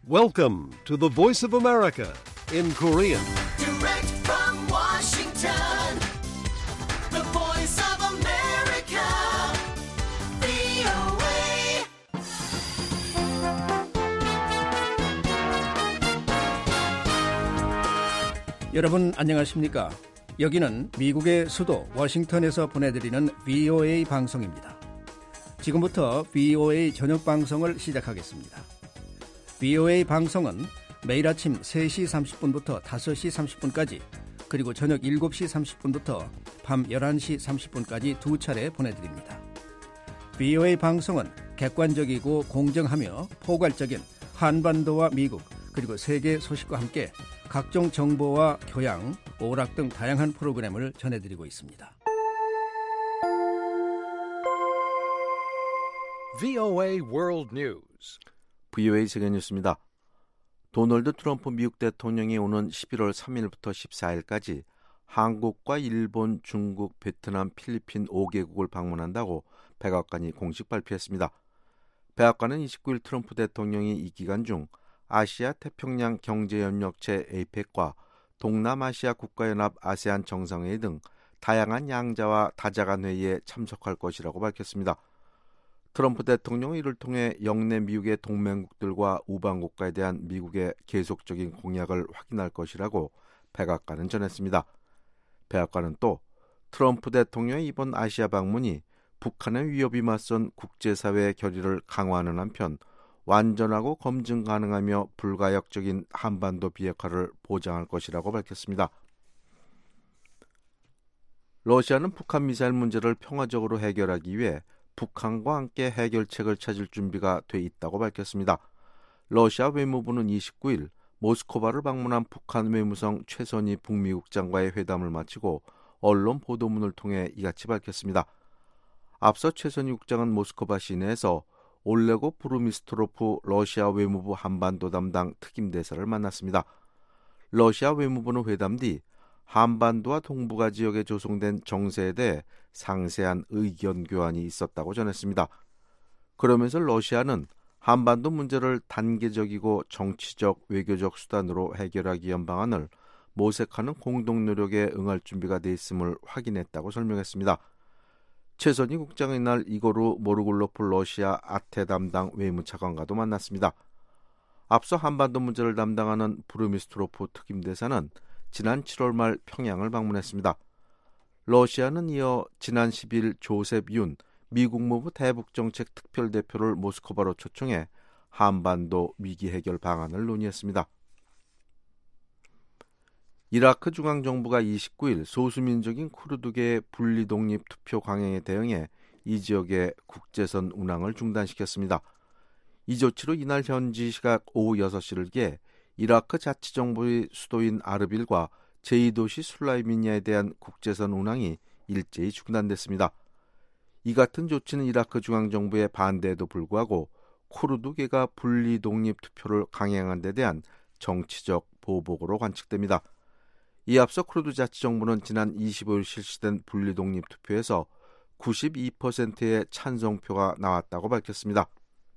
Welcome to the Voice of America in Korean. Direct from Washington, the Voice of America, VOA. 여러분 안녕하십니까? 여기는 미국의 수도 워싱턴에서 보내드리는 VOA 방송입니다. 지금부터 VOA 저녁 방송을 시작하겠습니다. VOA 방송은 매일 아침 3시 30분부터 5시 30분까지 그리고 저녁 7시 30분부터 밤 11시 30분까지 두 차례 보내드립니다. VOA 방송은 객관적이고 공정하며 포괄적인 한반도와 미국 그리고 세계 소식과 함께 각종 정보와 교양, 오락 등 다양한 프로그램을 전해드리고 있습니다. VOA World News. VOA 세계뉴스입니다. 도널드 트럼프 미국 대통령이 오는 11월 3일부터 14일까지 한국과 일본, 중국, 베트남, 필리핀 5개국을 방문한다고 백악관이 공식 발표했습니다. 백악관은 29일 트럼프 대통령이 이 기간 중 아시아 태평양 경제협력체 APEC과 동남아시아 국가연합 아세안 정상회의 등 다양한 양자와 다자간 회의에 참석할 것이라고 밝혔습니다. 트럼프 대통령은 이를 통해 영내 미국의 동맹국들과 우방국가에 대한 미국의 계속적인 공약을 확인할 것이라고 백악관은 전했습니다. 백악관은 또 트럼프 대통령의 이번 아시아 방문이 북한의 위협이 맞선 국제사회의 결의를 강화하는 한편 완전하고 검증 가능하며 불가역적인 한반도 비핵화를 보장할 것이라고 밝혔습니다. 러시아는 북한 미사일 문제를 평화적으로 해결하기 위해 북한과 함께 해결책을 찾을 준비가 돼 있다고 밝혔습니다. 러시아 외무부는 29일 모스크바를 방문한 북한 외무성 최선희 북미국장과의 회담을 마치고 언론 보도문을 통해 이같이 밝혔습니다. 앞서 최선희 국장은 모스크바 시내에서 올레고 부르미스트로프 러시아 외무부 한반도 담당 특임대사를 만났습니다. 러시아 외무부는 회담 뒤 한반도와 동북아 지역에 조성된 정세에 대해 상세한 의견 교환이 있었다고 전했습니다. 그러면서 러시아는 한반도 문제를 단계적이고 정치적, 외교적 수단으로 해결하기 위한 방안을 모색하는 공동 노력에 응할 준비가 돼 있음을 확인했다고 설명했습니다. 최선희 국장은 이날 이고르 모르굴로프 러시아 아태 담당 외무차관과도 만났습니다. 앞서 한반도 문제를 담당하는 부르미스트로프 특임대사는 지난 7월 말 평양을 방문했습니다. 러시아는 이어 지난 10일 조셉 윤 미국 무부 대북정책 특별대표를 모스크바로 초청해 한반도 위기 해결 방안을 논의했습니다. 이라크 중앙정부가 29일 소수민족인 쿠르드계의 분리독립 투표 강행에 대응해 이 지역의 국제선 운항을 중단시켰습니다. 이 조치로 이날 현지 시각 오후 6시를 기해 이라크 자치정부의 수도인 아르빌과 제2도시 술라이미니아에 대한 국제선 운항이 일제히 중단됐습니다. 이 같은 조치는 이라크 중앙정부의 반대에도 불구하고 쿠르드계가 분리독립 투표를 강행한 데 대한 정치적 보복으로 관측됩니다. 이 앞서 쿠르드 자치정부는 지난 25일 실시된 분리독립 투표에서 92%의 찬성표가 나왔다고 밝혔습니다.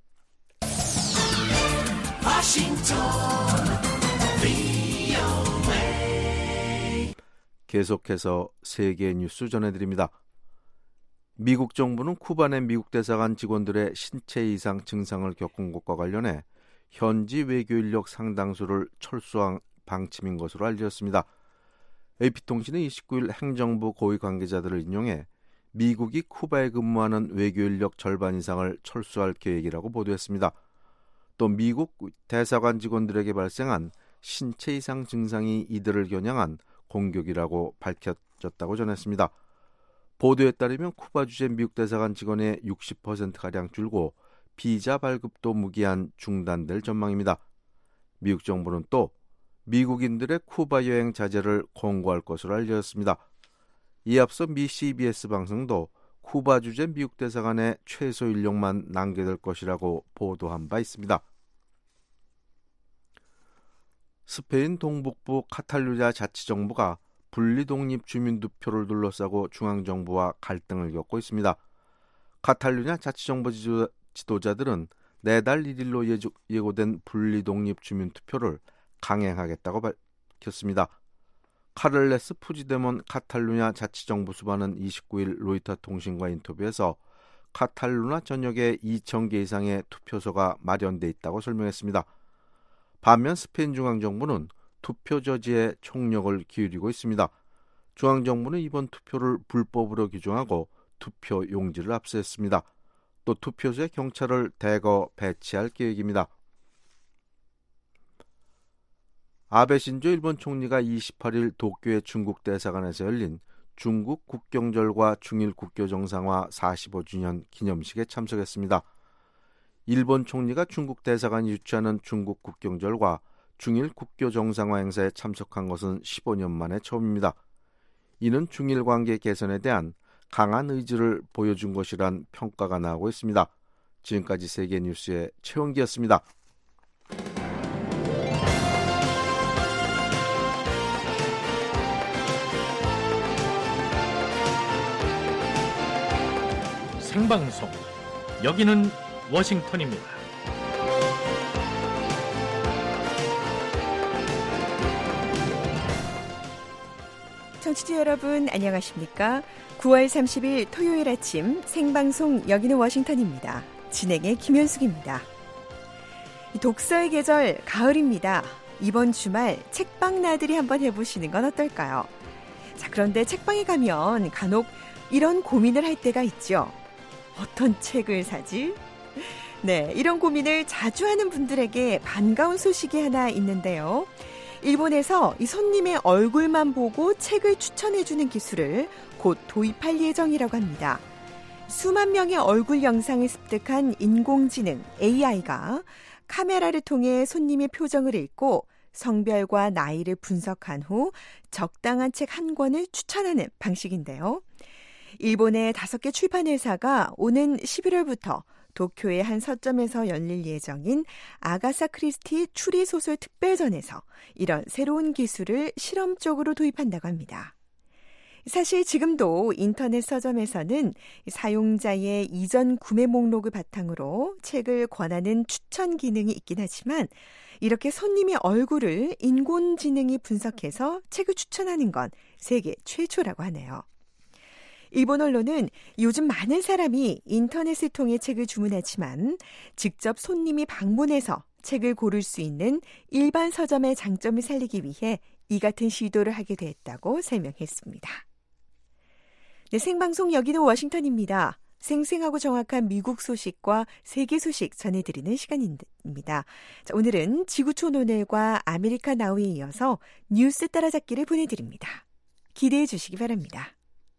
계속해서 세계 뉴스 전해드립니다. 미국 정부는 쿠바 내 미국 대사관 직원들의 신체 이상 증상을 겪은 것과 관련해 현지 외교 인력 상당수를 철수한 방침인 것으로 알려졌습니다. AP통신은 29일 행정부 고위 관계자들을 인용해 미국이 쿠바에 근무하는 외교 인력 절반 이상을 철수할 계획이라고 보도했습니다. 또 미국 대사관 직원들에게 발생한 신체 이상 증상이 이들을 겨냥한 공격이라고 밝혀졌다고 전했습니다. 보도에 따르면 쿠바 주재 미국 대사관 직원의 60%가량 줄고 비자 발급도 무기한 중단될 전망입니다. 미국 정부는 또 미국인들의 쿠바 여행 자제를 권고할 것으로 알려졌습니다. 이 앞서 미 CBS 방송도 쿠바 주재 미국 대사관에 최소 인력만 남겨둘 것이라고 보도한 바 있습니다. 스페인 동북부 카탈루냐 자치정부가 분리독립 주민투표를 둘러싸고 중앙정부와 갈등을 겪고 있습니다. 카탈루냐 자치정부 지도자들은 내달 1일로 예고된 분리독립 주민투표를 강행하겠다고 밝혔습니다. 카를레스 푸지데몬 카탈루냐 자치정부 수반은 29일 로이터 통신과 인터뷰에서 카탈루나 전역에 2,000개 이상의 투표소가 마련돼 있다고 설명했습니다. 반면 스페인 중앙정부는 투표 저지에 총력을 기울이고 있습니다. 중앙정부는 이번 투표를 불법으로 규정하고 투표 용지를 압수했습니다. 또 투표소에 경찰을 대거 배치할 계획입니다. 아베 신조 일본 총리가 28일 도쿄의 중국 대사관에서 열린 중국 국경절과 중일 국교 정상화 45주년 기념식에 참석했습니다. 일본 총리가 중국 대사관이 주최하는 중국 국경절과 중일 국교 정상화 행사에 참석한 것은 15년 만에 처음입니다. 이는 중일 관계 개선에 대한 강한 의지를 보여준 것이란 평가가 나오고 있습니다. 지금까지 세계뉴스의 최원기였습니다. 생방송, 여기는 워싱턴입니다. 청취자 여러분 안녕하십니까? 9월 30일 토요일 아침 생방송 여기는 워싱턴입니다. 진행의 김현숙입니다. 독서의 계절 가을입니다. 이번 주말 책방 나들이 한번 해보시는 건 어떨까요? 자, 그런데 책방에 가면 간혹 이런 고민을 할 때가 있죠. 어떤 책을 사지? 네, 이런 고민을 자주 하는 분들에게 반가운 소식이 하나 있는데요. 일본에서 이 손님의 얼굴만 보고 책을 추천해주는 기술을 곧 도입할 예정이라고 합니다. 수만 명의 얼굴 영상을 습득한 인공지능 AI가 카메라를 통해 손님의 표정을 읽고 성별과 나이를 분석한 후 적당한 책 한 권을 추천하는 방식인데요. 일본의 5개 출판회사가 오는 11월부터 도쿄의 한 서점에서 열릴 예정인 아가사 크리스티 추리소설 특별전에서 이런 새로운 기술을 실험적으로 도입한다고 합니다. 사실 지금도 인터넷 서점에서는 사용자의 이전 구매 목록을 바탕으로 책을 권하는 추천 기능이 있긴 하지만 이렇게 손님의 얼굴을 인공지능이 분석해서 책을 추천하는 건 세계 최초라고 하네요. 일본 언론은 요즘 많은 사람이 인터넷을 통해 책을 주문하지만 직접 손님이 방문해서 책을 고를 수 있는 일반 서점의 장점을 살리기 위해 이 같은 시도를 하게 됐다고 설명했습니다. 네, 생방송 여기는 워싱턴입니다. 생생하고 정확한 미국 소식과 세계 소식 전해드리는 시간입니다. 자, 오늘은 지구촌 오늘과 아메리카 나우에 이어서 뉴스 따라잡기를 보내드립니다. 기대해 주시기 바랍니다.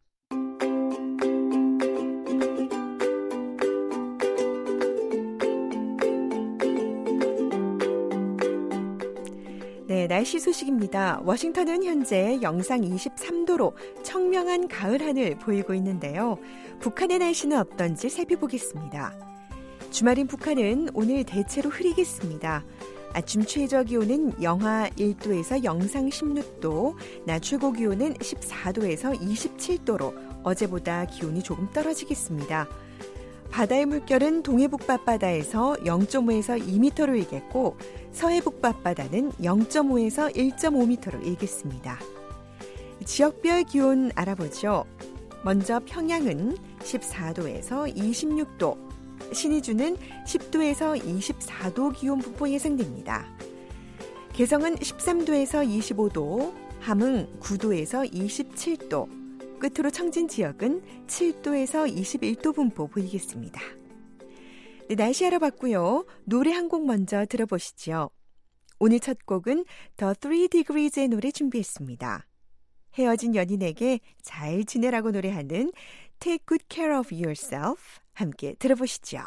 네, 날씨 소식입니다. 워싱턴은 현재 영상 23도로 청명한 가을 하늘 보이고 있는데요. 북한의 날씨는 어떤지 살펴보겠습니다. 주말인 북한은 오늘 대체로 흐리겠습니다. 아침 최저 기온은 영하 1도에서 영상 16도, 낮 최고 기온은 14도에서 27도로 어제보다 기온이 조금 떨어지겠습니다. 바다의 물결은 동해북바바다에서 0.5에서 2m로 일겠고 서해북바바다는 0.5에서 1.5m로 일겠습니다. 지역별 기온 알아보죠. 먼저 평양은 14도에서 26도, 신의주는 10도에서 24도 기온 분포 예상됩니다. 개성은 13도에서 25도, 함흥 9도에서 27도, 끝으로 청진 지역은 7도에서 21도 분포 보이겠습니다. 네, 날씨 알아봤고요. 노래 한 곡 먼저 들어보시죠. 오늘 첫 곡은 The 3 Degrees의 노래 준비했습니다. 헤어진 연인에게 잘 지내라고 노래하는 Take Good Care of Yourself 함께 들어보시죠.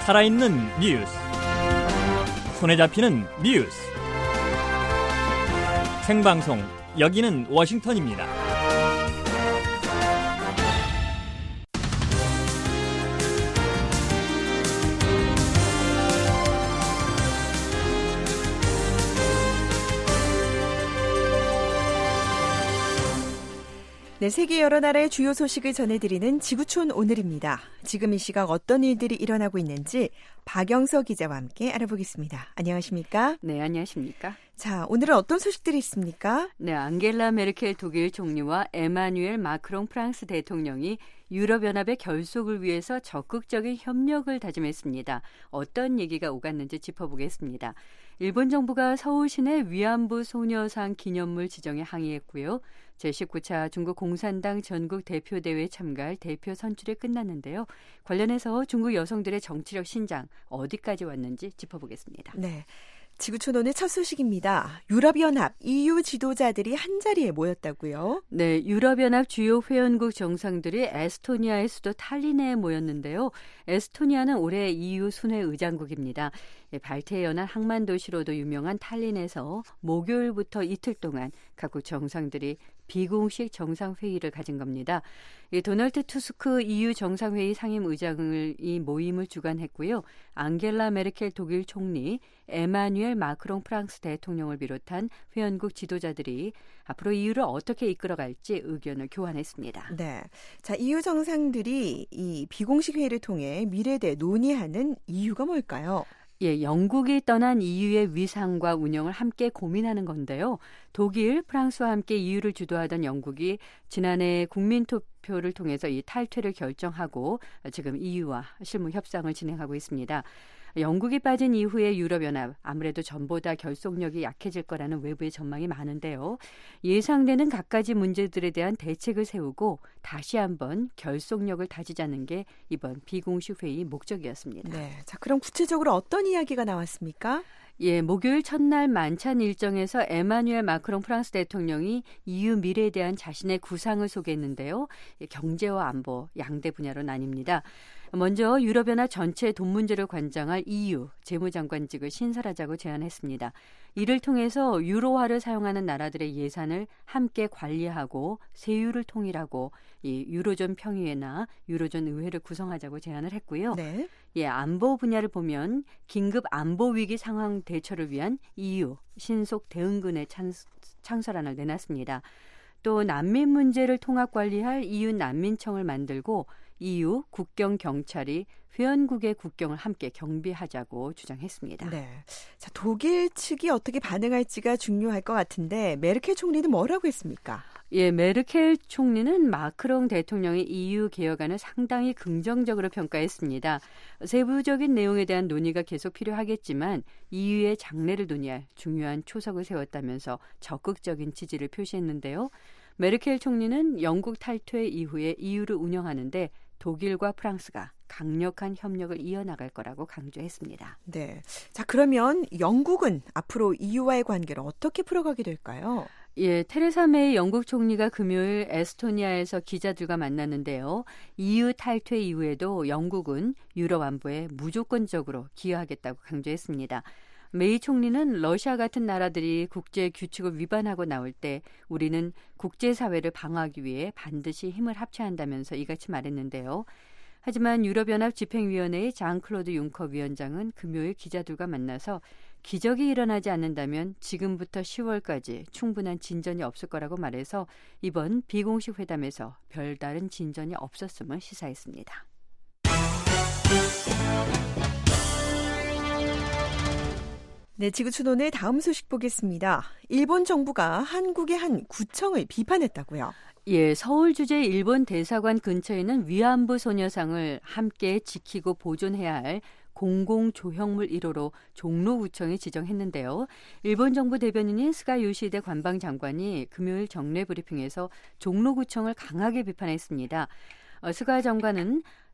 살아있는 뉴스, 손에 잡히는 뉴스, 생방송 여기는 워싱턴입니다. 네, 세계 여러 나라의 주요 소식을 전해드리는 지구촌 오늘입니다. 지금 이 시각 어떤 일들이 일어나고 있는지 박영서 기자와 함께 알아보겠습니다. 안녕하십니까? 네, 안녕하십니까? 자, 오늘은 어떤 소식들이 있습니까? 네, 앙겔라 메르켈 독일 총리와 에마뉴엘 마크롱 프랑스 대통령이 유럽연합의 결속을 위해서 적극적인 협력을 다짐했습니다. 어떤 얘기가 오갔는지 짚어보겠습니다. 일본 정부가 서울 시내 위안부 소녀상 기념물 지정에 항의했고요. 제19차 중국 공산당 전국 대표대회에 참가할 대표 선출이 끝났는데요. 관련해서 중국 여성들의 정치력 신장 어디까지 왔는지 짚어보겠습니다. 네. 지구촌 오늘 첫 소식입니다. 유럽연합, EU 지도자들이 한자리에 모였다고요? 네, 유럽연합 주요 회원국 정상들이 에스토니아의 수도 탈린에 모였는데요. 에스토니아는 올해 EU 순회 의장국입니다. 발트해 연안 항만 도시로도 유명한 탈린에서 목요일부터 이틀 동안 각국 정상들이 비공식 정상회의를 가진 겁니다. 도널드 투스크 EU 정상회의 상임의장을 이 모임을 주관했고요. 앙겔라 메르켈 독일 총리, 에마뉴엘 마크롱 프랑스 대통령을 비롯한 회원국 지도자들이 앞으로 EU를 어떻게 이끌어갈지 의견을 교환했습니다. 네, 자, EU 정상들이 이 비공식 회의를 통해 미래에 대해 논의하는 이유가 뭘까요? 예, 영국이 떠난 EU의 위상과 운영을 함께 고민하는 건데요. 독일, 프랑스와 함께 EU를 주도하던 영국이 지난해 국민투표를 통해서 이 탈퇴를 결정하고 지금 EU와 실무 협상을 진행하고 있습니다. 영국이 빠진 이후에 유럽연합, 아무래도 전보다 결속력이 약해질 거라는 외부의 전망이 많은데요. 예상되는 갖가지 문제들에 대한 대책을 세우고 다시 한번 결속력을 다지자는 게 이번 비공식 회의 목적이었습니다. 네, 자, 그럼 구체적으로 어떤 이야기가 나왔습니까? 예, 목요일 첫날 만찬 일정에서 에마뉴엘 마크롱 프랑스 대통령이 EU 미래에 대한 자신의 구상을 소개했는데요. 경제와 안보, 양대 분야로 나뉩니다. 먼저 유럽연합 전체 돈 문제를 관장할 EU 재무장관직을 신설하자고 제안했습니다. 이를 통해서 유로화를 사용하는 나라들의 예산을 함께 관리하고 세율을 통일하고 이 유로존 평의회나 유로존 의회를 구성하자고 제안을 했고요. 네. 예, 안보 분야를 보면 긴급 안보 위기 상황 대처를 위한 EU 신속 대응군의 창설안을 내놨습니다. 또 난민 문제를 통합 관리할 EU 난민청을 만들고 EU 국경 경찰이 회원국의 국경을 함께 경비하자고 주장했습니다. 네. 자, 독일 측이 어떻게 반응할지가 중요할 것 같은데 메르켈 총리는 뭐라고 했습니까? 예, 메르켈 총리는 마크롱 대통령의 EU 개혁안을 상당히 긍정적으로 평가했습니다. 세부적인 내용에 대한 논의가 계속 필요하겠지만 EU의 장래를 논의할 중요한 초석을 세웠다면서 적극적인 지지를 표시했는데요. 메르켈 총리는 영국 탈퇴 이후에 EU를 운영하는데 독일과 프랑스가 강력한 협력을 이어나갈 거라고 강조했습니다. 네. 자, 그러면 영국은 앞으로 EU와의 관계를 어떻게 풀어가게 될까요? 예, 테레사 메이 영국 총리가 금요일 에스토니아에서 기자들과 만났는데요. EU 탈퇴 이후에도 영국은 유럽 안보에 무조건적으로 기여하겠다고 강조했습니다. 메이 총리는 러시아 같은 나라들이 국제 규칙을 위반하고 나올 때 우리는 국제사회를 방어하기 위해 반드시 힘을 합쳐야 한다면서 이같이 말했는데요. 하지만 유럽연합 집행위원회의 장클로드 융커 위원장은 금요일 기자들과 만나서 기적이 일어나지 않는다면 지금부터 10월까지 충분한 진전이 없을 거라고 말해서 이번 비공식 회담에서 별다른 진전이 없었음을 시사했습니다. 네, 지구촌 오늘 다음 소식 보겠습니다. 일본 정부가 한국의 한 구청을 비판했다고요? 예, 서울 주재 일본 대사관 근처에 있는 위안부 소녀상을 함께 지키고 보존해야 할 공공조형물 1호로 종로구청이 지정했는데요. 일본 정부 대변인인 스가 요시히데 관방장관이 금요일 정례 브리핑에서 종로구청을 강하게 비판했습니다. 스가 장관은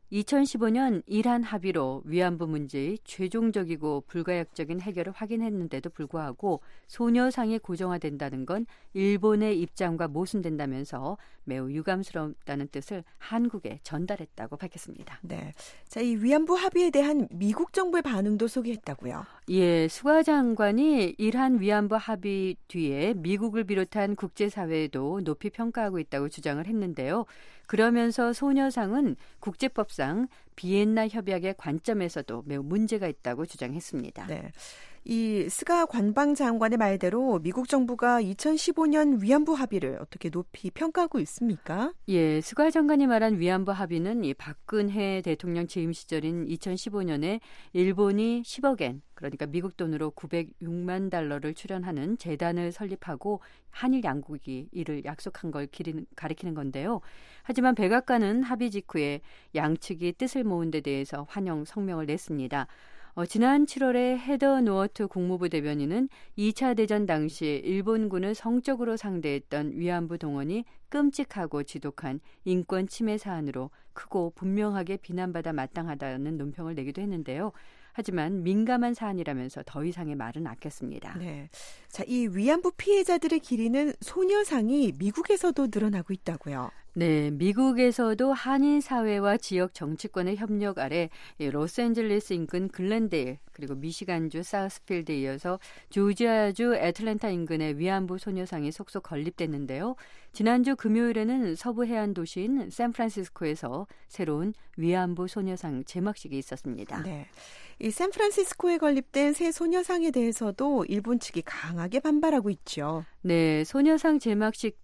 2015년 이란 합의로 위안부 문제의 최종적이고 불가역적인 해결을 확인했는데도 불구하고 소녀상이 고정화된다는 건 일본의 입장과 모순된다면서 매우 유감스럽다는 뜻을 한국에 전달했다고 밝혔습니다. 네. 자, 이 위안부 합의에 대한 미국 정부의 반응도 소개했다고요. 예, 수가 장관이 이란 위안부 합의 뒤에 미국을 비롯한 국제사회도 높이 평가하고 있다고 주장을 했는데요. 그러면서 소녀상은 국제법상 비엔나 협약의 관점에서도 매우 문제가 있다고 주장했습니다. 네. 이 스가 관방장관의 말대로 미국 정부가 2015년 위안부 합의를 어떻게 높이 평가하고 있습니까? 예, 스가 장관이 말한 위안부 합의는 이 박근혜 대통령 재임 시절인 2015년에 일본이 10억엔, 그러니까 미국 돈으로 906만 달러를 출연하는 재단을 설립하고 한일 양국이 이를 약속한 걸 가리키는 건데요. 하지만 백악관은 합의 직후에 양측이 뜻을 모은 데 대해서 환영 성명을 냈습니다. 지난 7월에 헤더 노어트 국무부 대변인은 2차 대전 당시 일본군을 성적으로 상대했던 위안부 동원이 끔찍하고 지독한 인권 침해 사안으로 크고 분명하게 비난받아 마땅하다는 논평을 내기도 했는데요. 하지만 민감한 사안이라면서 더 이상의 말은 아꼈습니다. 네. 자, 이 위안부 피해자들을 기리는 소녀상이 미국에서도 늘어나고 있다고요. 네, 미국에서도 한인 사회와 지역 정치권의 협력 아래 로스앤젤레스 인근 글렌데일, 그리고 미시간주 사우스필드에 이어서 조지아주 애틀랜타 인근의 위안부 소녀상이 속속 건립됐는데요. 지난주 금요일에는 서부 해안 도시인 샌프란시스코에서 새로운 위안부 소녀상 제막식이 있었습니다. 네. 이 샌프란시스코에 건립된 새 소녀상에 대해서도 일본 측이 강하게 반발하고 있죠. 네, 소녀상 제막식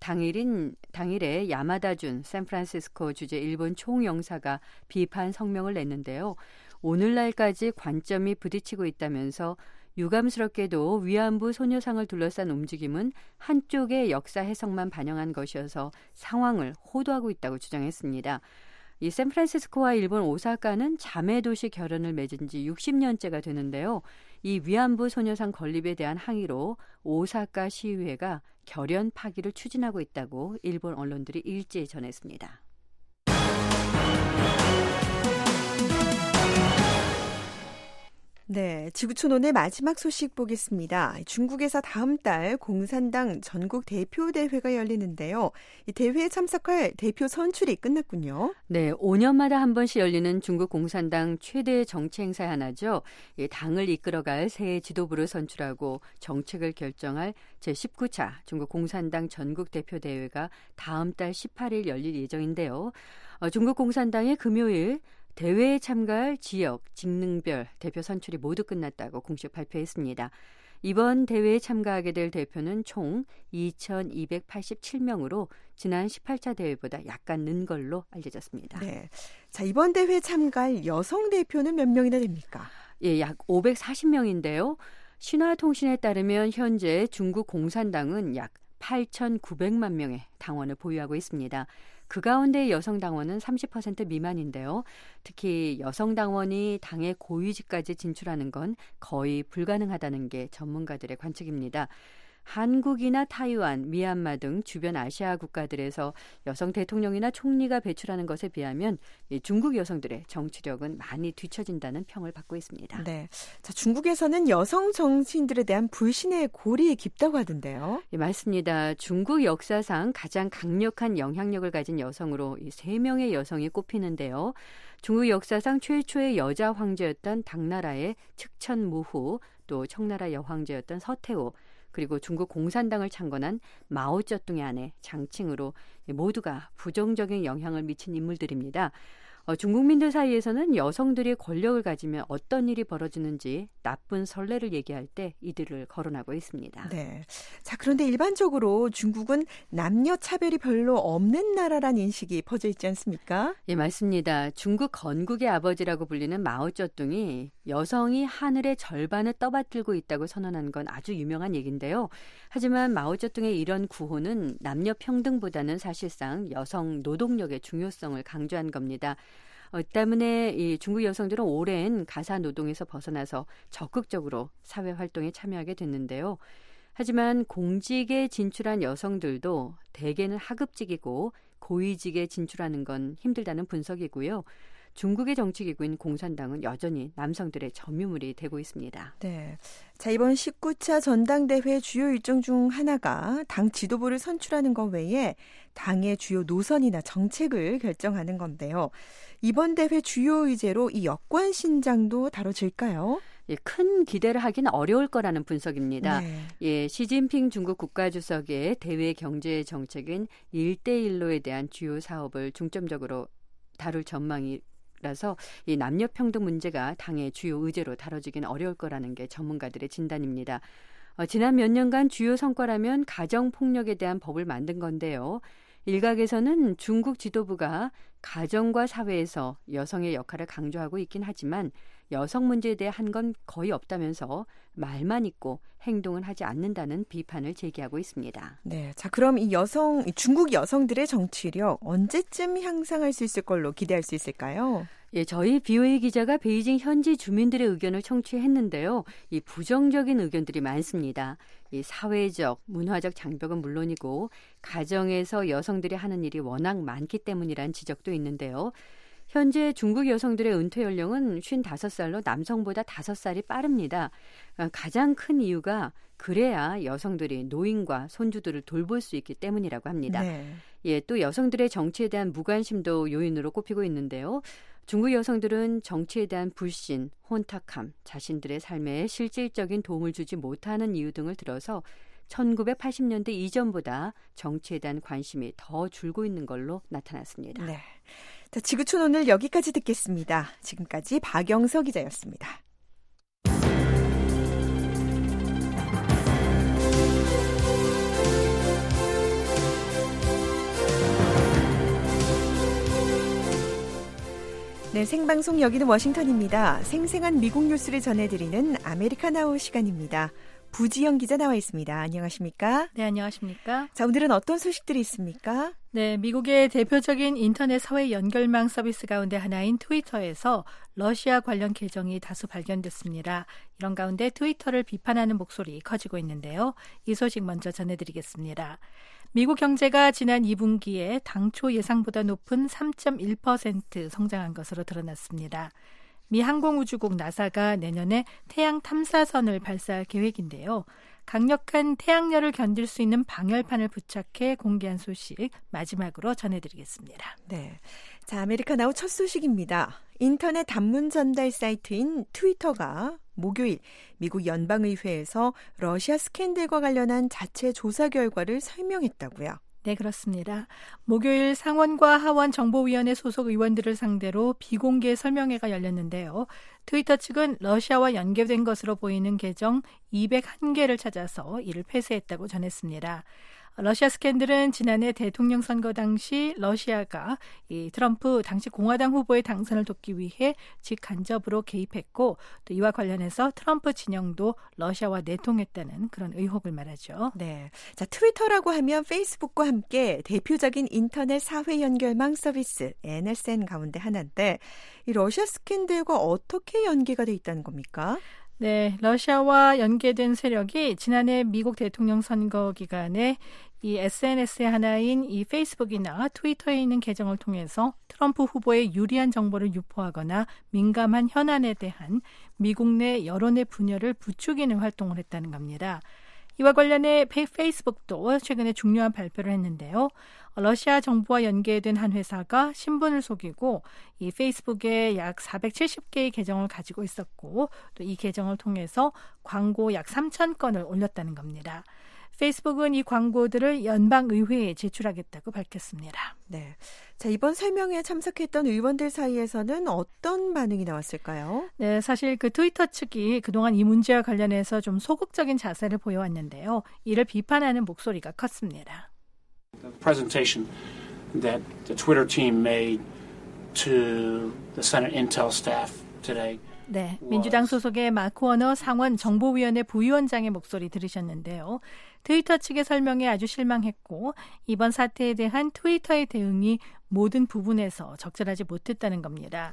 당일에 야마다준 샌프란시스코 주재 일본 총영사가 비판 성명을 냈는데요. 오늘날까지 관점이 부딪히고 있다면서 유감스럽게도 위안부 소녀상을 둘러싼 움직임은 한쪽의 역사 해석만 반영한 것이어서 상황을 호도하고 있다고 주장했습니다. 이 샌프란시스코와 일본 오사카는 자매도시 결연을 맺은 지 60년째가 되는데요. 이 위안부 소녀상 건립에 대한 항의로 오사카 시의회가 결연 파기를 추진하고 있다고 일본 언론들이 일제히 전했습니다. 네, 지구촌오늘 마지막 소식 보겠습니다. 중국에서 다음 달 공산당 전국 대표 대회가 열리는데요. 이 대회에 참석할 대표 선출이 끝났군요. 네, 5년마다 한 번씩 열리는 중국 공산당 최대 정치 행사의 하나죠. 이 당을 이끌어갈 새 지도부를 선출하고 정책을 결정할 제19차 중국 공산당 전국 대표 대회가 다음 달 18일 열릴 예정인데요. 중국 공산당의 금요일 대회에 참가할 지역, 직능별 대표 선출이 모두 끝났다고 공식 발표했습니다. 이번 대회에 참가하게 될 대표는 총 2,287명으로 지난 18차 대회보다 약간 는 걸로 알려졌습니다. 네, 자, 이번 대회에 참가할 여성 대표는 몇 명이나 됩니까? 예, 약 540명인데요. 신화통신에 따르면 현재 중국 공산당은 약 8,900만 명의 당원을 보유하고 있습니다. 그 가운데 여성 당원은 30% 미만인데요. 특히 여성 당원이 당의 고위직까지 진출하는 건 거의 불가능하다는 게 전문가들의 관측입니다. 한국이나 타이완, 미얀마 등 주변 아시아 국가들에서 여성 대통령이나 총리가 배출하는 것에 비하면 중국 여성들의 정치력은 많이 뒤처진다는 평을 받고 있습니다. 네, 자, 중국에서는 여성 정치인들에 대한 불신의 골이 깊다고 하던데요. 예, 맞습니다. 중국 역사상 가장 강력한 영향력을 가진 여성으로 이 3명의 여성이 꼽히는데요. 중국 역사상 최초의 여자 황제였던 당나라의 측천무후, 또 청나라 여황제였던 서태후, 그리고 중국 공산당을 창건한 마오쩌둥의 아내 장칭으로 모두가 부정적인 영향을 미친 인물들입니다. 중국민들 사이에서는 여성들이 권력을 가지면 어떤 일이 벌어지는지 나쁜 선례를 얘기할 때 이들을 거론하고 있습니다. 네. 자, 그런데 일반적으로 중국은 남녀 차별이 별로 없는 나라란 인식이 퍼져 있지 않습니까? 예, 맞습니다. 중국 건국의 아버지라고 불리는 마오쩌둥이 여성이 하늘의 절반을 떠받들고 있다고 선언한 건 아주 유명한 얘기인데요. 하지만 마오쩌둥의 이런 구호는 남녀 평등보다는 사실상 여성 노동력의 중요성을 강조한 겁니다. 때문에 이 중국 여성들은 오랜 가사 노동에서 벗어나서 적극적으로 사회 활동에 참여하게 됐는데요. 하지만 공직에 진출한 여성들도 대개는 하급직이고 고위직에 진출하는 건 힘들다는 분석이고요. 중국의 정치기구인 공산당은 여전히 남성들의 점유물이 되고 있습니다. 네. 자, 이번 19차 전당대회 주요 일정 중 하나가 당 지도부를 선출하는 것 외에 당의 주요 노선이나 정책을 결정하는 건데요. 이번 대회 주요 의제로 이 여권 신장도 다뤄질까요? 예, 큰 기대를 하기는 어려울 거라는 분석입니다. 네. 예, 시진핑 중국 국가주석의 대외 경제 정책은 1대1로에 대한 주요 사업을 중점적으로 다룰 전망이라서 이 남녀 평등 문제가 당의 주요 의제로 다뤄지기는 어려울 거라는 게 전문가들의 진단입니다. 지난 몇 년간 주요 성과라면 가정폭력에 대한 법을 만든 건데요. 일각에서는 중국 지도부가 가정과 사회에서 여성의 역할을 강조하고 있긴 하지만 여성 문제에 대해 한 건 거의 없다면서 말만 있고 행동은 하지 않는다는 비판을 제기하고 있습니다. 네, 자 그럼 이 중국 여성들의 정치력 언제쯤 향상할 수 있을 걸로 기대할 수 있을까요? 예, 저희 BOA 기자가 베이징 현지 주민들의 의견을 청취했는데요. 이 부정적인 의견들이 많습니다. 이 사회적, 문화적 장벽은 물론이고 가정에서 여성들이 하는 일이 워낙 많기 때문이란 지적도 있는데요. 현재 중국 여성들의 은퇴 연령은 55살로 남성보다 5살이 빠릅니다. 가장 큰 이유가 그래야 여성들이 노인과 손주들을 돌볼 수 있기 때문이라고 합니다. 네. 예, 또 여성들의 정치에 대한 무관심도 요인으로 꼽히고 있는데요. 중국 여성들은 정치에 대한 불신, 혼탁함, 자신들의 삶에 실질적인 도움을 주지 못하는 이유 등을 들어서 1980년대 이전보다 정치에 대한 관심이 더 줄고 있는 걸로 나타났습니다. 네. 자, 지구촌 오늘 여기까지 듣겠습니다. 지금까지 박영서 기자였습니다. 네, 생방송 여기는 워싱턴입니다. 생생한 미국 뉴스를 전해드리는 아메리카나우 시간입니다. 부지영 기자 나와 있습니다. 안녕하십니까? 네, 안녕하십니까? 자, 오늘은 어떤 소식들이 있습니까? 네, 미국의 대표적인 인터넷 사회 연결망 서비스 가운데 하나인 트위터에서 러시아 관련 계정이 다수 발견됐습니다. 이런 가운데 트위터를 비판하는 목소리 커지고 있는데요. 이 소식 먼저 전해드리겠습니다. 미국 경제가 지난 2분기에 당초 예상보다 높은 3.1% 성장한 것으로 드러났습니다. 미 항공우주국 나사가 내년에 태양 탐사선을 발사할 계획인데요. 강력한 태양열을 견딜 수 있는 방열판을 부착해 공개한 소식 마지막으로 전해드리겠습니다. 네, 자 아메리카나우 첫 소식입니다. 인터넷 단문 전달 사이트인 트위터가 목요일 미국 연방의회에서 러시아 스캔들과 관련한 자체 조사 결과를 설명했다고요. 네, 그렇습니다. 목요일 상원과 하원 정보위원회 소속 의원들을 상대로 비공개 설명회가 열렸는데요. 트위터 측은 러시아와 연계된 것으로 보이는 계정 201개를 찾아서 이를 폐쇄했다고 전했습니다. 러시아 스캔들은 지난해 대통령 선거 당시 러시아가 이 트럼프 당시 공화당 후보의 당선을 돕기 위해 직간접으로 개입했고 또 이와 관련해서 트럼프 진영도 러시아와 내통했다는 그런 의혹을 말하죠. 네, 자 트위터라고 하면 페이스북과 함께 대표적인 인터넷 사회 연결망 서비스 NSN 가운데 하나인데 이 러시아 스캔들과 어떻게 연계가 돼 있다는 겁니까? 네, 러시아와 연계된 세력이 지난해 미국 대통령 선거 기간에 이 SNS의 하나인 이 페이스북이나 트위터에 있는 계정을 통해서 트럼프 후보의 유리한 정보를 유포하거나 민감한 현안에 대한 미국 내 여론의 분열을 부추기는 활동을 했다는 겁니다. 이와 관련해 페이스북도 최근에 중요한 발표를 했는데요. 러시아 정부와 연계된 한 회사가 신분을 속이고 이 페이스북에 약 470개의 계정을 가지고 있었고 또 이 계정을 통해서 광고 약 3,000건을 올렸다는 겁니다. 페이스북은 이 광고들을 연방의회에 제출하겠다고 밝혔습니다. 네, 자 이번 설명회에 참석했던 의원들 사이에서는 어떤 반응이 나왔을까요? 네, 사실 그 트위터 측이 그동안 이 문제와 관련해서 좀 소극적인 자세를 보여왔는데요. 이를 비판하는 목소리가 컸습니다. The presentation that the Twitter team made to the Senate Intel staff today. 네, 민주당 소속의 마크 워너 상원 정보위원회 부위원장의 목소리 들으셨는데요. 트위터 측의 설명에 아주 실망했고 이번 사태에 대한 트위터의 대응이 모든 부분에서 적절하지 못했다는 겁니다.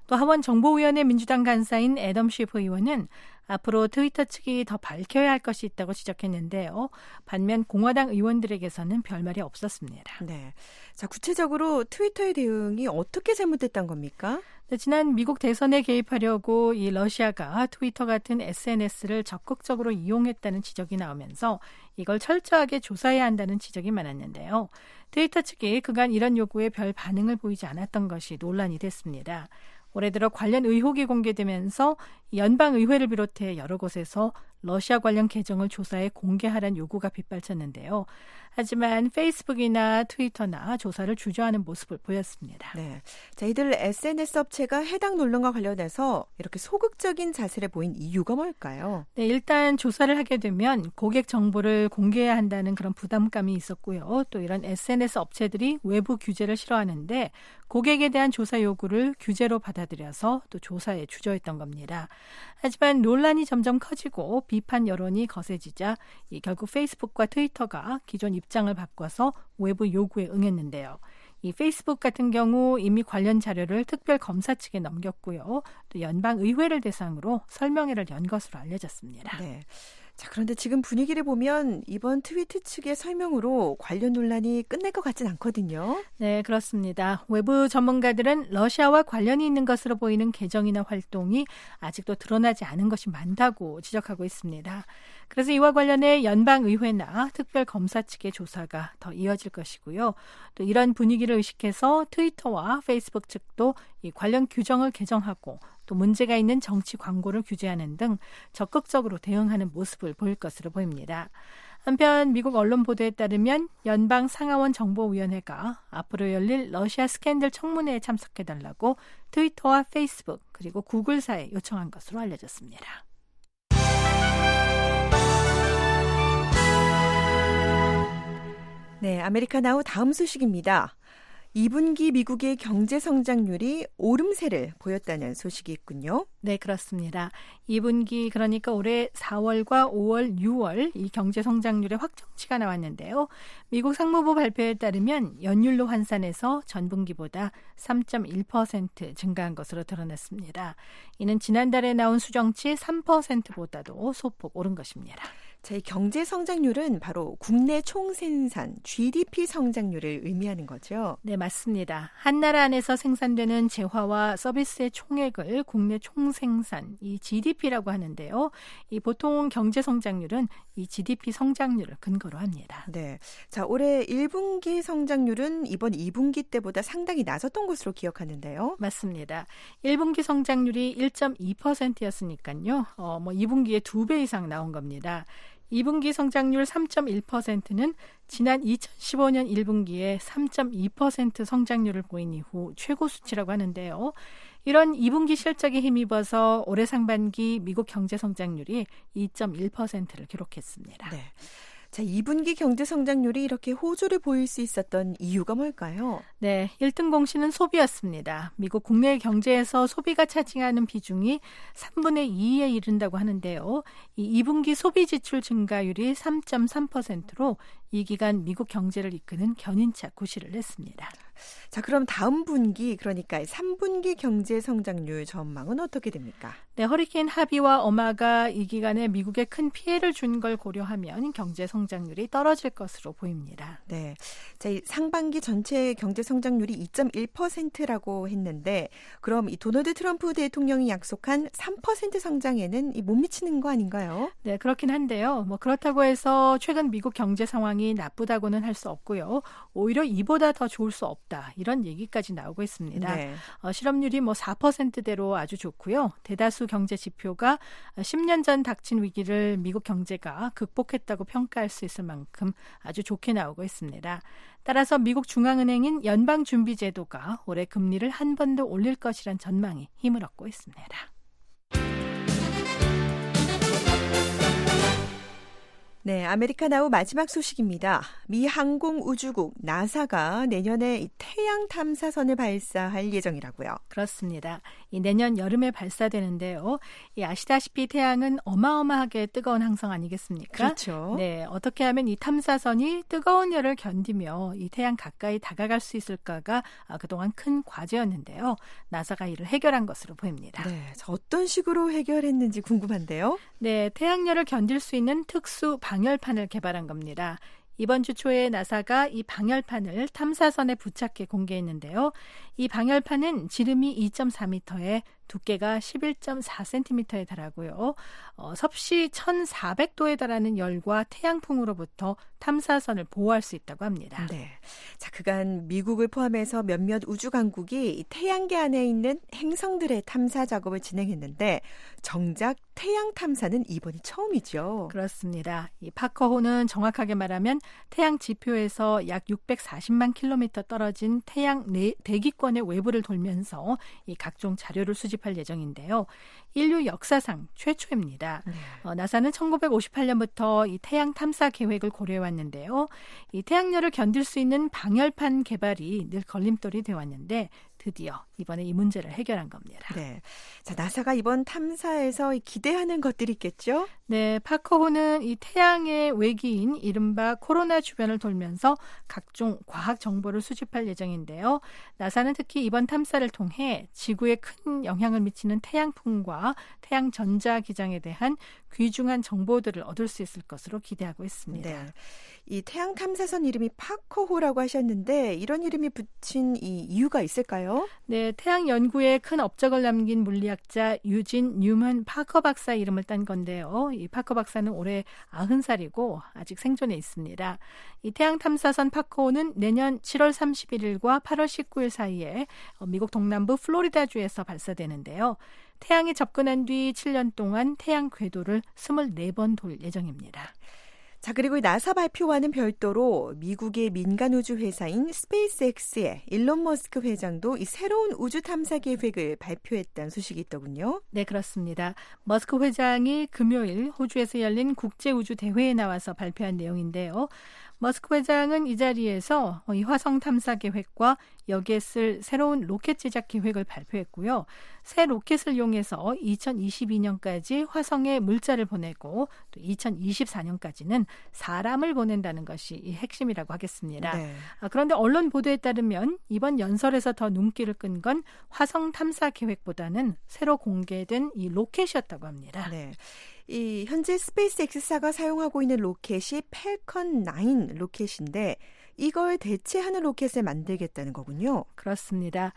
또 하원 정보위원회 민주당 간사인 애덤 쉬프 의원은 앞으로 트위터 측이 더 밝혀야 할 것이 있다고 지적했는데요. 반면 공화당 의원들에게서는 별말이 없었습니다. 네. 자, 구체적으로 트위터의 대응이 어떻게 잘못됐던 겁니까? 네, 지난 미국 대선에 개입하려고 이 러시아가 트위터 같은 SNS를 적극적으로 이용했다는 지적이 나오면서 이걸 철저하게 조사해야 한다는 지적이 많았는데요. 트위터 측이 그간 이런 요구에 별 반응을 보이지 않았던 것이 논란이 됐습니다. 올해 들어 관련 의혹이 공개되면서 연방의회를 비롯해 여러 곳에서 러시아 관련 계정을 조사해 공개하라는 요구가 빗발쳤는데요. 하지만 페이스북이나 트위터나 조사를 주저하는 모습을 보였습니다. 네. 자, 이들 SNS 업체가 해당 논란과 관련해서 이렇게 소극적인 자세를 보인 이유가 뭘까요? 네, 일단 조사를 하게 되면 고객 정보를 공개해야 한다는 그런 부담감이 있었고요. 또 이런 SNS 업체들이 외부 규제를 싫어하는데 고객에 대한 조사 요구를 규제로 받아들여서 또 조사에 주저했던 겁니다. 하지만 논란이 점점 커지고 비판 여론이 거세지자 결국 페이스북과 트위터가 기존 입장을 바꿔서 외부 요구에 응했는데요. 이 페이스북 같은 경우 이미 관련 자료를 특별 검사 측에 넘겼고요. 또 연방의회를 대상으로 설명회를 연 것으로 알려졌습니다. 네. 자, 그런데 지금 분위기를 보면 이번 트위터 측의 설명으로 관련 논란이 끝날 것 같진 않거든요. 네, 그렇습니다. 외부 전문가들은 러시아와 관련이 있는 것으로 보이는 계정이나 활동이 아직도 드러나지 않은 것이 많다고 지적하고 있습니다. 그래서 이와 관련해 연방의회나 특별검사 측의 조사가 더 이어질 것이고요. 또 이런 분위기를 의식해서 트위터와 페이스북 측도 이 관련 규정을 개정하고 또 문제가 있는 정치 광고를 규제하는 등 적극적으로 대응하는 모습을 보일 것으로 보입니다. 한편 미국 언론 보도에 따르면 연방 상하원 정보위원회가 앞으로 열릴 러시아 스캔들 청문회에 참석해달라고 트위터와 페이스북 그리고 구글사에 요청한 것으로 알려졌습니다. 네, 아메리카나우 다음 소식입니다. 2분기 미국의 경제 성장률이 오름세를 보였다는 소식이 있군요. 네, 그렇습니다. 2분기 그러니까 올해 4월과 5월, 6월 이 경제 성장률의 확정치가 나왔는데요. 미국 상무부 발표에 따르면 연율로 환산해서 전분기보다 3.1% 증가한 것으로 드러났습니다. 이는 지난달에 나온 수정치 3%보다도 소폭 오른 것입니다. 자, 이 경제 성장률은 바로 국내 총생산 GDP 성장률을 의미하는 거죠. 네, 맞습니다. 한 나라 안에서 생산되는 재화와 서비스의 총액을 국내 총생산, 이 GDP라고 하는데요. 이 보통 경제 성장률은 이 GDP 성장률을 근거로 합니다. 네, 자, 올해 1분기 성장률은 이번 2분기 때보다 상당히 낮았던 것으로 기억하는데요. 맞습니다. 1분기 성장률이 1.2%였으니까요. 2분기에 2배 이상 나온 겁니다. 2분기 성장률 3.1%는 지난 2015년 1분기에 3.2% 성장률을 보인 이후 최고 수치라고 하는데요. 이런 2분기 실적에 힘입어서 올해 상반기 미국 경제 성장률이 2.1%를 기록했습니다. 네. 자, 2분기 경제 성장률이 이렇게 호조를 보일 수 있었던 이유가 뭘까요? 네, 1등 공신은 소비였습니다. 미국 국내 경제에서 소비가 차지하는 비중이 3분의 2에 이른다고 하는데요. 이 2분기 소비 지출 증가율이 3.3%로 이 기간 미국 경제를 이끄는 견인차 구실을 했습니다. 자, 그럼 다음 분기, 그러니까 3분기 경제 성장률 전망은 어떻게 됩니까? 네, 허리케인 하비와 어마가 이 기간에 미국에 큰 피해를 준 걸 고려하면 경제 성장률이 떨어질 것으로 보입니다. 네, 자, 이 상반기 전체 경제 성장률이 2.1%라고 했는데 그럼 이 도널드 트럼프 대통령이 약속한 3% 성장에는 못 미치는 거 아닌가요? 네, 그렇긴 한데요. 그렇다고 해서 최근 미국 경제 상황이 나쁘다고는 할 수 없고요. 오히려 이보다 더 좋을 수 없다. 이런 얘기까지 나오고 있습니다. 네. 실업률이 4%대로 아주 좋고요. 대다수 경제 지표가 10년 전 닥친 위기를 미국 경제가 극복했다고 평가할 수 있을 만큼 아주 좋게 나오고 있습니다. 따라서 미국 중앙은행인 연방준비제도가 올해 금리를 한 번 더 올릴 것이란 전망이 힘을 얻고 있습니다. 네, 아메리카 나우 마지막 소식입니다. 미 항공우주국 나사가 내년에 이 태양 탐사선을 발사할 예정이라고요. 그렇습니다. 이 내년 여름에 발사되는데요. 이 아시다시피 태양은 어마어마하게 뜨거운 항성 아니겠습니까? 그렇죠. 네, 어떻게 하면 이 탐사선이 뜨거운 열을 견디며 이 태양 가까이 다가갈 수 있을까가 그동안 큰 과제였는데요. 나사가 이를 해결한 것으로 보입니다. 네, 어떤 식으로 해결했는지 궁금한데요. 네, 태양열을 견딜 수 있는 특수 방열판을 개발한 겁니다. 이번 주 초에 나사가 이 방열판을 탐사선에 부착해 공개했는데요. 이 방열판은 지름이 2.4m에 두께가 11.4cm에 달하고요. 섭씨 1400도에 달하는 열과 태양풍으로부터 탐사선을 보호할 수 있다고 합니다. 네. 자, 그간 미국을 포함해서 몇몇 우주 강국이 태양계 안에 있는 행성들의 탐사 작업을 진행했는데 정작 태양 탐사는 이번이 처음이죠. 그렇습니다. 이 파커호는 정확하게 말하면 태양 지표에서 약 640만 킬로미터 떨어진 태양 대기권의 외부를 돌면서 이 각종 자료를 수집할 예정인데요. 인류 역사상 최초입니다. 나사는 1958년부터 이 태양 탐사 계획을 고려해왔는데요. 이 태양열을 견딜 수 있는 방열판 개발이 늘 걸림돌이 되어왔는데 드디어 이번에 이 문제를 해결한 겁니다. 네, 자 나사가 이번 탐사에서 기대하는 것들이 있겠죠? 네, 파커호는 이 태양의 외기인 이른바 코로나 주변을 돌면서 각종 과학 정보를 수집할 예정인데요. 나사는 특히 이번 탐사를 통해 지구에 큰 영향을 미치는 태양풍과 태양 전자 기장에 대한 귀중한 정보들을 얻을 수 있을 것으로 기대하고 있습니다. 네. 이 태양 탐사선 이름이 파커호라고 하셨는데 이런 이름이 붙인 이 이유가 있을까요? 네, 태양 연구에 큰 업적을 남긴 물리학자 유진 뉴먼 파커 박사 이름을 딴 건데요. 이 파커 박사는 올해 90살이고 아직 생존해 있습니다. 이 태양 탐사선 파커호는 내년 7월 31일과 8월 19일 사이에 미국 동남부 플로리다주에서 발사되는데요. 태양에 접근한 뒤 7년 동안 태양 궤도를 24번 돌 예정입니다. 자, 그리고 나사 발표와는 별도로 미국의 민간 우주 회사인 스페이스X의 일론 머스크 회장도 이 새로운 우주 탐사 계획을 발표했다는 소식이 있더군요. 네, 그렇습니다. 머스크 회장이 금요일 호주에서 열린 국제 우주 대회에 나와서 발표한 내용인데요. 머스크 회장은 이 자리에서 이 화성 탐사 계획과 여기에 쓸 새로운 로켓 제작 계획을 발표했고요. 새 로켓을 이용해서 2022년까지 화성에 물자를 보내고 또 2024년까지는 사람을 보낸다는 것이 이 핵심이라고 하겠습니다. 네. 그런데 언론 보도에 따르면 이번 연설에서 더 눈길을 끈 건 화성 탐사 계획보다는 새로 공개된 이 로켓이었다고 합니다. 네. 이 현재 스페이스X사가 사용하고 있는 로켓이 팰컨 9 로켓인데 이걸 대체하는 로켓을 만들겠다는 거군요. 그렇습니다.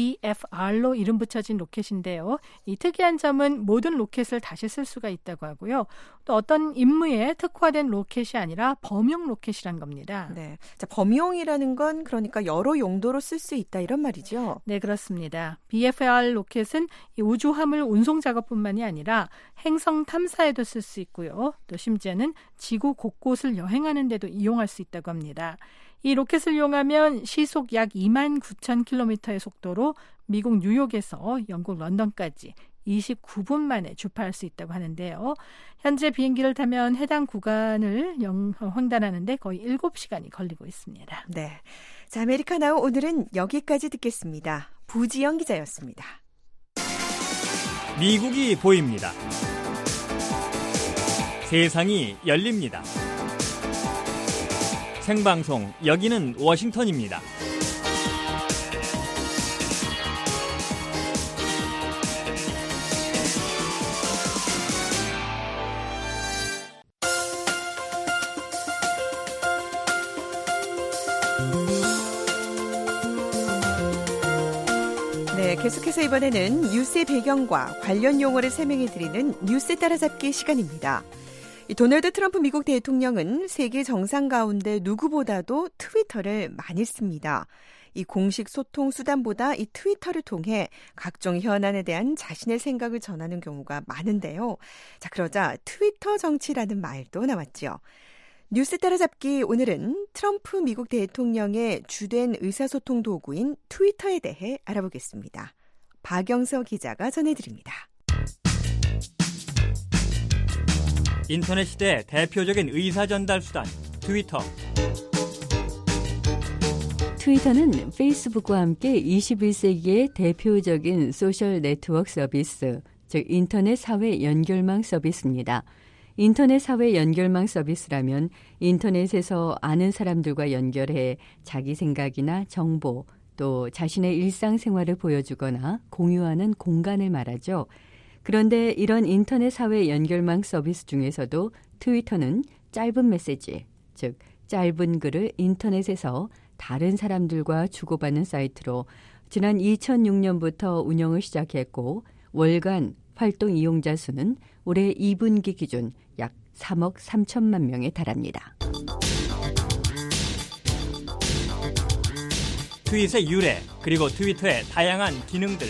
BFR로 이름 붙여진 로켓인데요. 이 특이한 점은 모든 로켓을 다시 쓸 수가 있다고 하고요. 또 어떤 임무에 특화된 로켓이 아니라 범용 로켓이란 겁니다. 네, 자, 범용이라는 건 그러니까 여러 용도로 쓸 수 있다 이런 말이죠. 네, 그렇습니다. BFR 로켓은 이 우주 화물 운송 작업뿐만이 아니라 행성 탐사에도 쓸 수 있고요. 또 심지어는 지구 곳곳을 여행하는 데도 이용할 수 있다고 합니다. 이 로켓을 이용하면 시속 약 29,000km의 속도로 미국 뉴욕에서 영국 런던까지 29분 만에 주파할 수 있다고 하는데요. 현재 비행기를 타면 해당 구간을 횡단하는데 거의 7시간이 걸리고 있습니다. 네, 자, 아메리카 나우 오늘은 여기까지 듣겠습니다. 부지영 기자였습니다. 미국이 보입니다. 세상이 열립니다. 생방송 여기는 워싱턴입니다. 네, 계속해서 이번에는 뉴스의 배경과 관련 용어를 설명해드리는 뉴스 따라잡기 시간입니다. 도널드 트럼프 미국 대통령은 세계 정상 가운데 누구보다도 트위터를 많이 씁니다. 이 공식 소통 수단보다 이 트위터를 통해 각종 현안에 대한 자신의 생각을 전하는 경우가 많은데요. 자, 그러자 트위터 정치라는 말도 나왔죠. 뉴스 따라잡기 오늘은 트럼프 미국 대통령의 주된 의사소통 도구인 트위터에 대해 알아보겠습니다. 박영서 기자가 전해드립니다. 인터넷 시대의 대표적인 의사 전달 수단 트위터. 트위터는 페이스북과 함께 21세기의 대표적인 소셜 네트워크 서비스, 즉 인터넷 사회 연결망 서비스입니다. 인터넷 사회 연결망 서비스라면 인터넷에서 아는 사람들과 연결해 자기 생각이나 정보, 또 자신의 일상생활을 보여주거나 공유하는 공간을 말하죠. 그런데 이런 인터넷 사회 연결망 서비스 중에서도 트위터는 짧은 메시지, 즉 짧은 글을 인터넷에서 다른 사람들과 주고받는 사이트로 지난 2006년부터 운영을 시작했고 월간 활동 이용자 수는 올해 2분기 기준 약 3억 3천만 명에 달합니다. 트윗의 유래, 그리고 트위터의 다양한 기능들.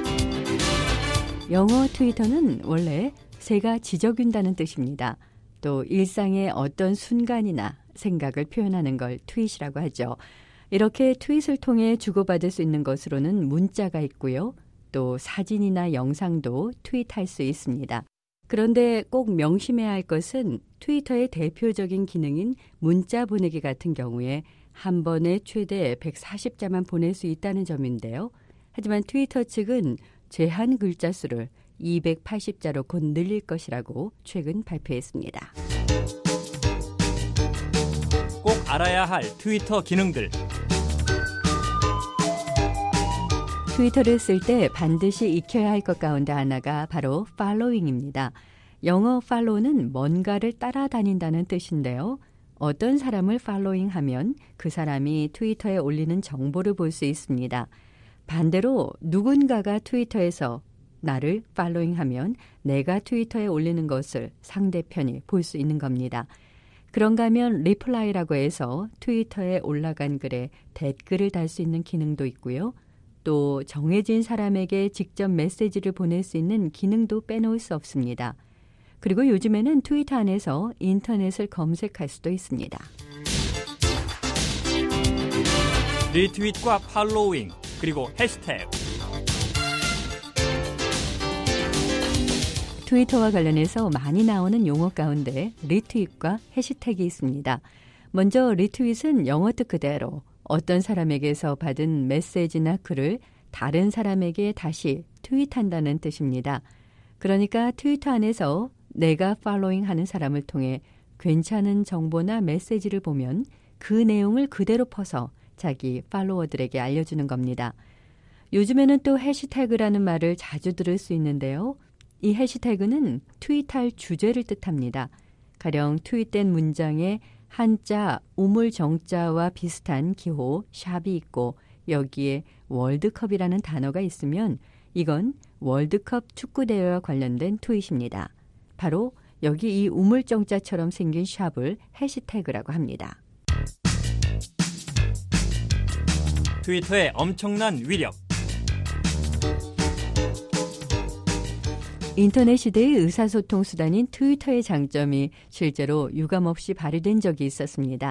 영어 트위터는 원래 새가 지저귀다는 뜻입니다. 또 일상의 어떤 순간이나 생각을 표현하는 걸 트윗이라고 하죠. 이렇게 트윗을 통해 주고받을 수 있는 것으로는 문자가 있고요. 또 사진이나 영상도 트윗할 수 있습니다. 그런데 꼭 명심해야 할 것은 트위터의 대표적인 기능인 문자 보내기 같은 경우에 한 번에 최대 140자만 보낼 수 있다는 점인데요. 하지만 트위터 측은 제한 글자 수를 280자로 곧 늘릴 것이라고 최근 발표했습니다. 꼭 알아야 할 트위터 기능들. 트위터를 쓸 때 반드시 익혀야 할 것 가운데 하나가 바로 팔로잉입니다. 영어 팔로우는 뭔가를 따라다닌다는 뜻인데요. 어떤 사람을 팔로잉하면 그 사람이 트위터에 올리는 정보를 볼 수 있습니다. 반대로 누군가가 트위터에서 나를 팔로잉하면 내가 트위터에 올리는 것을 상대편이 볼 수 있는 겁니다. 그런가 하면 리플라이라고 해서 트위터에 올라간 글에 댓글을 달 수 있는 기능도 있고요. 또 정해진 사람에게 직접 메시지를 보낼 수 있는 기능도 빼놓을 수 없습니다. 그리고 요즘에는 트위터 안에서 인터넷을 검색할 수도 있습니다. 리트윗과 팔로잉, 그리고 해시태그. 트위터와 관련해서 많이 나오는 용어 가운데 리트윗과 해시태그 있습니다. 먼저 리트윗은 영어 뜻 그대로 어떤 사람에게서 받은 메시지나 글을 다른 사람에게 다시 트윗한다는 뜻입니다. 그러니까 트위터 안에서 내가 팔로잉하는 사람을 통해 괜찮은 정보나 메시지를 보면 그 내용을 그대로 퍼서 자기 팔로워들에게 알려주는 겁니다. 요즘에는 또 해시태그라는 말을 자주 들을 수 있는데요. 이 해시태그는 트윗할 주제를 뜻합니다. 가령 트윗된 문장에 한자, 우물 정자와 비슷한 기호, 샵이 있고 여기에 월드컵이라는 단어가 있으면 이건 월드컵 축구대회와 관련된 트윗입니다. 바로 여기 이 우물 정자처럼 생긴 샵을 해시태그라고 합니다. 트위터의 엄청난 위력. 인터넷 시대의 의사소통 수단인 트위터의 장점이 실제로 유감없이 발휘된 적이 있었습니다.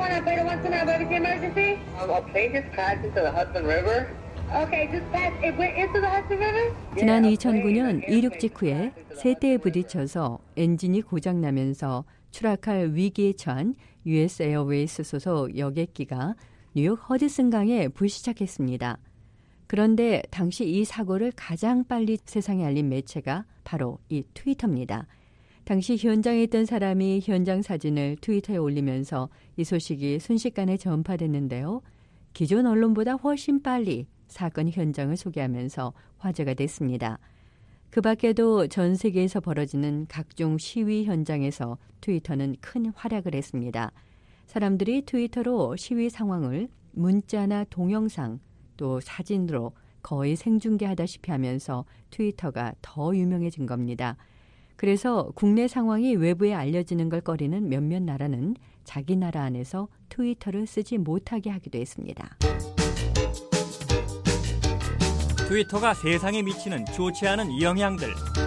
지난 2009년 이륙 직후에 세대에 부딪혀서 엔진이 고장나면서 추락할 위기에 처한 US 에어웨이스 소속 여객기가 뉴욕 허드슨강에 불시착했습니다. 그런데 당시 이 사고를 가장 빨리 세상에 알린 매체가 바로 이 트위터입니다. 당시 현장에 있던 사람이 현장 사진을 트위터에 올리면서 이 소식이 순식간에 전파됐는데요. 기존 언론보다 훨씬 빨리 사건 현장을 소개하면서 화제가 됐습니다. 그 밖에도 전 세계에서 벌어지는 각종 시위 현장에서 트위터는 큰 활약을 했습니다. 사람들이 트위터로 시위 상황을 문자나 동영상 또 사진으로 거의 생중계하다시피 하면서 트위터가 더 유명해진 겁니다. 그래서 국내 상황이 외부에 알려지는 걸 꺼리는 몇몇 나라는 자기 나라 안에서 트위터를 쓰지 못하게 하기도 했습니다. 트위터가 세상에 미치는 좋지 않은 영향들.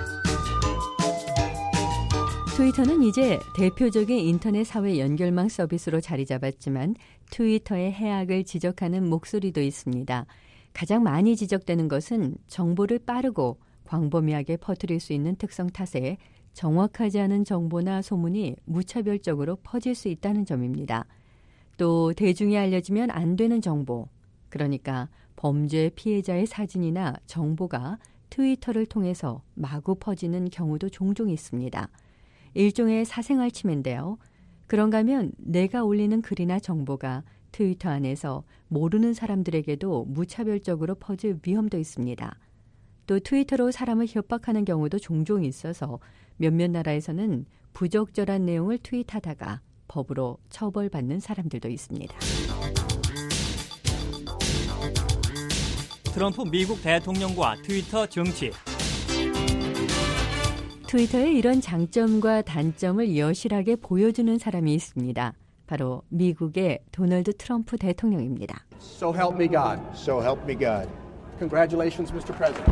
트위터는 이제 대표적인 인터넷 사회 연결망 서비스로 자리 잡았지만 트위터의 해악을 지적하는 목소리도 있습니다. 가장 많이 지적되는 것은 정보를 빠르고 광범위하게 퍼뜨릴 수 있는 특성 탓에 정확하지 않은 정보나 소문이 무차별적으로 퍼질 수 있다는 점입니다. 또 대중에 알려지면 안 되는 정보, 그러니까 범죄 피해자의 사진이나 정보가 트위터를 통해서 마구 퍼지는 경우도 종종 있습니다. 일종의 사생활 침해인데요. 그런가 하면 내가 올리는 글이나 정보가 트위터 안에서 모르는 사람들에게도 무차별적으로 퍼질 위험도 있습니다. 또 트위터로 사람을 협박하는 경우도 종종 있어서 몇몇 나라에서는 부적절한 내용을 트윗하다가 법으로 처벌받는 사람들도 있습니다. 트럼프 미국 대통령과 트위터 정치. 트위터의 이런 장점과 단점을 여실하게 보여주는 사람이 있습니다. 바로 미국의 도널드 트럼프 대통령입니다. So help me God. So help me God. Congratulations, Mr. President.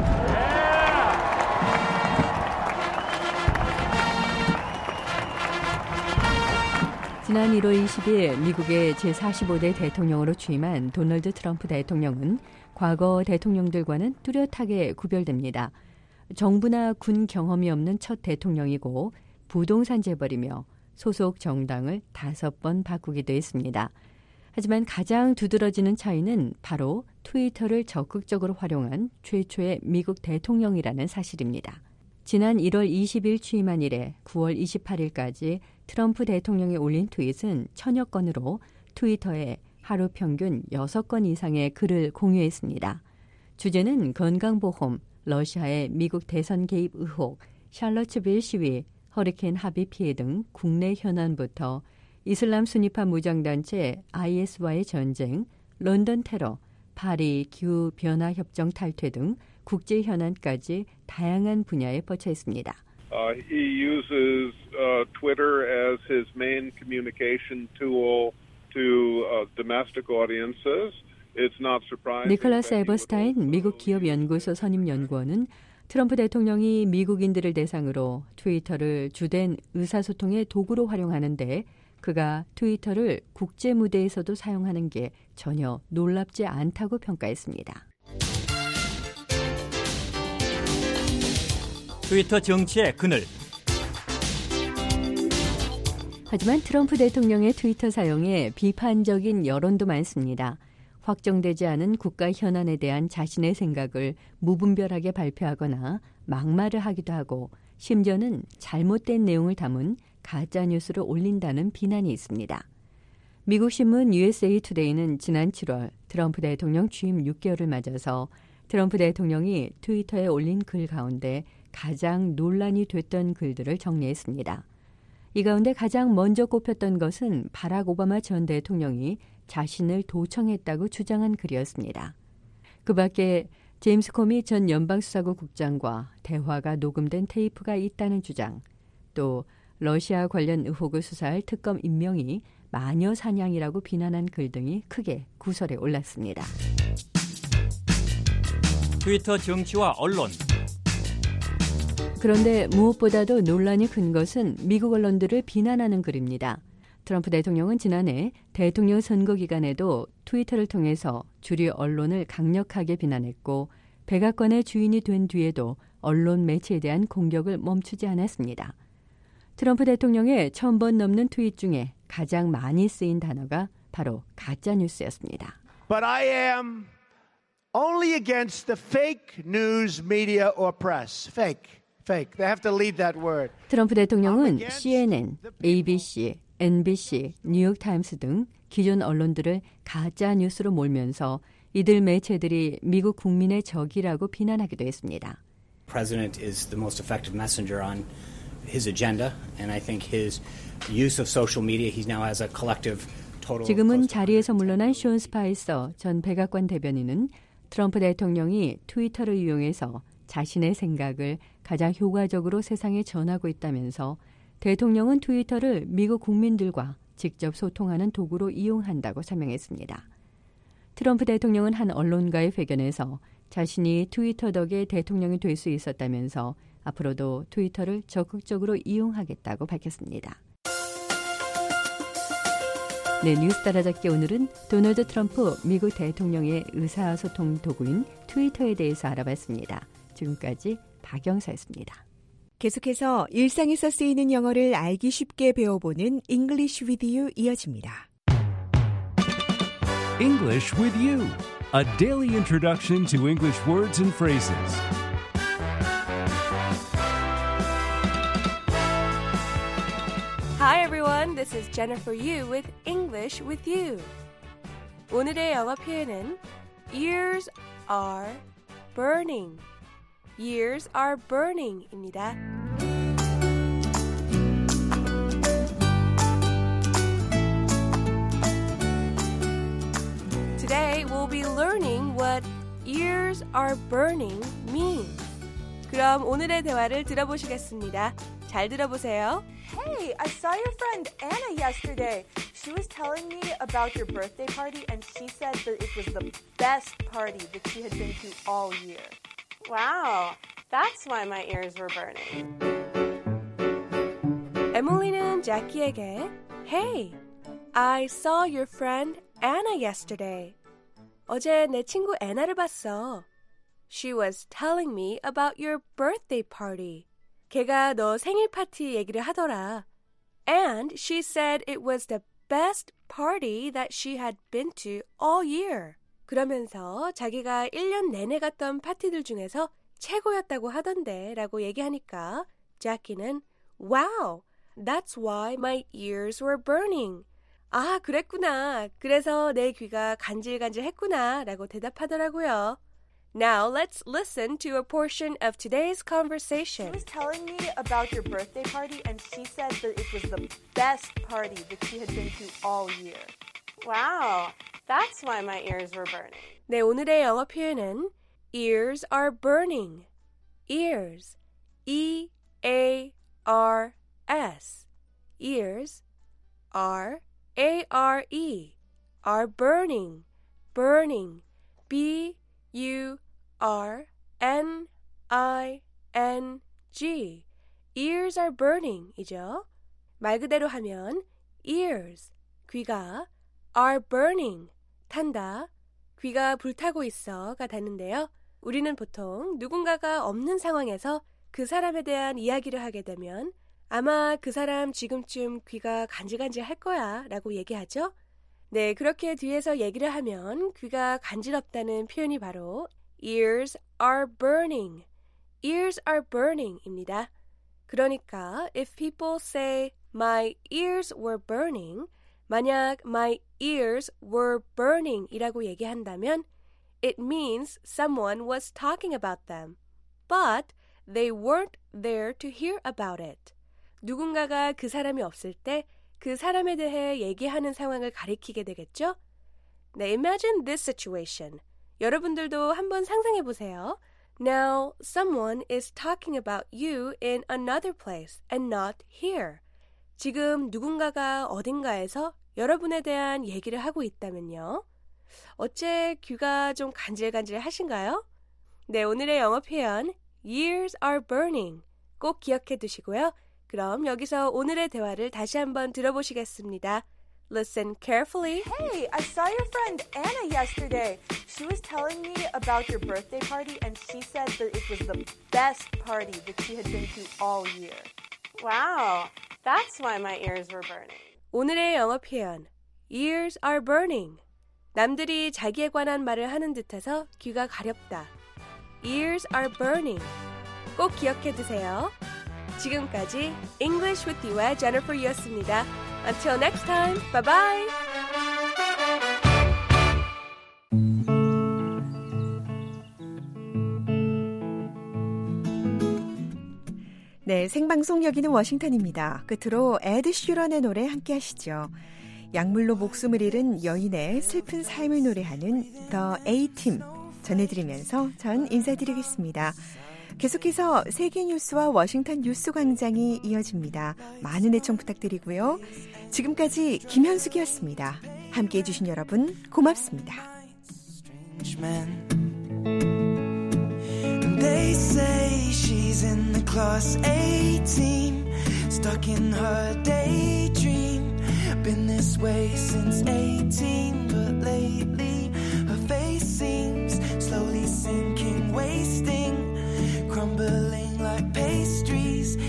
지난 1월 20일 미국의 제45대 대통령으로 취임한 도널드 트럼프 대통령은 과거 대통령들과는 뚜렷하게 구별됩니다. 정부나 군 경험이 없는 첫 대통령이고 부동산 재벌이며 소속 정당을 5번 바꾸기도 했습니다. 하지만 가장 두드러지는 차이는 바로 트위터를 적극적으로 활용한 최초의 미국 대통령이라는 사실입니다. 지난 1월 20일 취임한 이래 9월 28일까지 트럼프 대통령이 올린 트윗은 1000여 건으로 트위터에 하루 평균 6건 이상의 글을 공유했습니다. 주제는 건강보험, 러시아의 미국 대선 개입 의혹, 샬럿츠빌 시위, 허리케인 하비 피해 등 국내 현안부터 이슬람 순위파 무장단체 IS와의 전쟁, 런던 테러, 파리 기후변화협정 탈퇴 등 국제 현안까지 다양한 분야에 뻗쳐 있습니다. He uses Twitter as his main communication tool to domestic audiences. It's not surprising. 니콜라스 에버스타인 미국 기업연구소 선임연구원은 트럼프 대통령이 미국인들을 대상으로 트위터를 주된 의사소통의 도구로 활용하는데 그가 트위터를 국제 무대에서도 사용하는 게 전혀 놀랍지 않다고 평가했습니다. 트위터 정치의 그늘. 하지만 트럼프 대통령의 트위터 사용에 비판적인 여론도 많습니다. 확정되지 않은 국가 현안에 대한 자신의 생각을 무분별하게 발표하거나 막말을 하기도 하고 심지어는 잘못된 내용을 담은 가짜뉴스를 올린다는 비난이 있습니다. 미국 신문 USA 투데이는 지난 7월 트럼프 대통령 취임 6개월을 맞아서 트럼프 대통령이 트위터에 올린 글 가운데 가장 논란이 됐던 글들을 정리했습니다. 이 가운데 가장 먼저 꼽혔던 것은 바락 오바마 전 대통령이 자신을 도청했다고 주장한 글이었습니다. 그 밖에 제임스 코미 전 연방수사국 국장과 대화가 녹음된 테이프가 있다는 주장, 또 러시아 관련 의혹을 수사할 특검 임명이 마녀 사냥이라고 비난한 글 등이 크게 구설에 올랐습니다. 트위터 정치와 언론. 그런데 무엇보다도 논란이 큰 것은 미국 언론들을 비난하는 글입니다. 트럼프 대통령은 지난해 대통령 선거 기간에도 트위터를 통해서 주류 언론을 강력하게 비난했고 백악관의 주인이 된 뒤에도 언론 매체에 대한 공격을 멈추지 않았습니다. 트럼프 대통령의 1000번 넘는 트윗 중에 가장 많이 쓰인 단어가 바로 가짜뉴스였습니다. But I am only against the fake news media or press. Fake. They have to leave that word. 트럼프 대통령은 CNN, ABC, NBC, 뉴욕타임스 등 기존 언론들을 가짜 뉴스로 몰면서 이들 매체들이 미국 국민의 적이라고 비난하기도 했습니다. President is the most effective messenger on his agenda, and I think his use of social media, he now has a collective total. 지금은 자리에서 물러난 숀 스파이서 전 백악관 대변인은 트럼프 대통령이 트위터를 이용해서 자신의 생각을 가장 효과적으로 세상에 전하고 있다면서 대통령은 트위터를 미국 국민들과 직접 소통하는 도구로 이용한다고 설명했습니다. 트럼프 대통령은 한 언론가의 회견에서 자신이 트위터 덕에 대통령이 될 수 있었다면서 앞으로도 트위터를 적극적으로 이용하겠다고 밝혔습니다. 네, 뉴스 따라잡기 오늘은 도널드 트럼프 미국 대통령의 의사소통 도구인 트위터에 대해서 알아봤습니다. 지금까지 박영사였습니다. 계속해서 일상에서 쓰이는 영어를 알기 쉽게 배워보는 English with You 이어집니다. English with You, a daily introduction to English words and phrases. Hi everyone, this is Jennifer Yu with English with You. 오늘의 영어 표현은 Ears are burning. Ears are burning입니다. Today we'll be learning what ears are burning means. 그럼 오늘의 대화를 들어보시겠습니다. 잘 들어보세요. Hey, I saw your friend Anna yesterday. She was telling me about your birthday party and she said that it was the best party that she had been to all year. Wow, that's why my ears were burning. 에밀리는 자키에게 Hey, I saw your friend Anna yesterday. 어제 내 친구 애나를 봤어. She was telling me about your birthday party. 걔가 너 생일 파티 얘기를 하더라. And she said it was the best party that she had been to all year. 그러면서 자기가 1년 내내 갔던 파티들 중에서 최고였다고 하던데 라고 얘기하니까 자키는 Wow, that's why my ears were burning. 아, 그랬구나. 그래서 내 귀가 간질간질했구나 라고 대답하더라고요. Now let's listen to a portion of today's conversation. She was telling me about your birthday party and she said that it was the best party that she had been to all year. Wow, that's why my ears were burning. 네, 오늘의 영어 표현은 ears are burning. ears, E-A-R-S. ears, R-A-R-E, are burning, burning, B-U-R-N-I-N-G. ears are burning 이죠. 말 그대로 하면 ears, 귀가, are burning, 탄다, 귀가 불타고 있어가 되는데요. 우리는 보통 누군가가 없는 상황에서 그 사람에 대한 이야기를 하게 되면 아마 그 사람 지금쯤 귀가 간질간질 할 거야 라고 얘기하죠. 네, 그렇게 뒤에서 얘기를 하면 귀가 간지럽다는 표현이 바로 ears are burning. ears are burning 입니다. 그러니까 if people say my ears were burning, 만약 my ears were burning 이라고 얘기한다면 it means someone was talking about them, but they weren't there to hear about it. 누군가가 그 사람이 없을 때 그 사람에 대해 얘기하는 상황을 가리키게 되겠죠? 네, imagine this situation. 여러분들도 한번 상상해 보세요. Now, someone is talking about you in another place and not here. 지금 누군가가 어딘가에서 여러분에 대한 얘기를 하고 있다면요. 어째 귀가 좀 간질간질 하신가요? 네, 오늘의 영어 표현 ears are burning 꼭 기억해 두시고요. 그럼 여기서 오늘의 대화를 다시 한번 들어보시겠습니다. Listen carefully. Hey, I saw your friend Anna yesterday. She was telling me about your birthday party and she said that it was the best party that she had been to all year. Wow, that's why my ears were burning. 오늘의 영어 표현 ears are burning. 남들이 자기에 관한 말을 하는 듯해서 귀가 가렵다. ears are burning. 꼭 기억해 두세요. 지금까지 English with You의 Jennifer Yu였습니다. Until next time, bye bye. 네, 생방송 여기는 워싱턴입니다. 끝으로 에드 슈런의 노래 함께 하시죠. 약물로 목숨을 잃은 여인의 슬픈 삶을 노래하는 The A-Team 전해드리면서 전 인사드리겠습니다. 계속해서 세계 뉴스와 워싱턴 뉴스 광장이 이어집니다. 많은 애청 부탁드리고요. 지금까지 김현숙이었습니다. 함께해 주신 여러분 고맙습니다. They say she's in the class A team, stuck in her daydream. Been this way since 18, but lately her face seems slowly sinking, wasting, crumbling like pastries.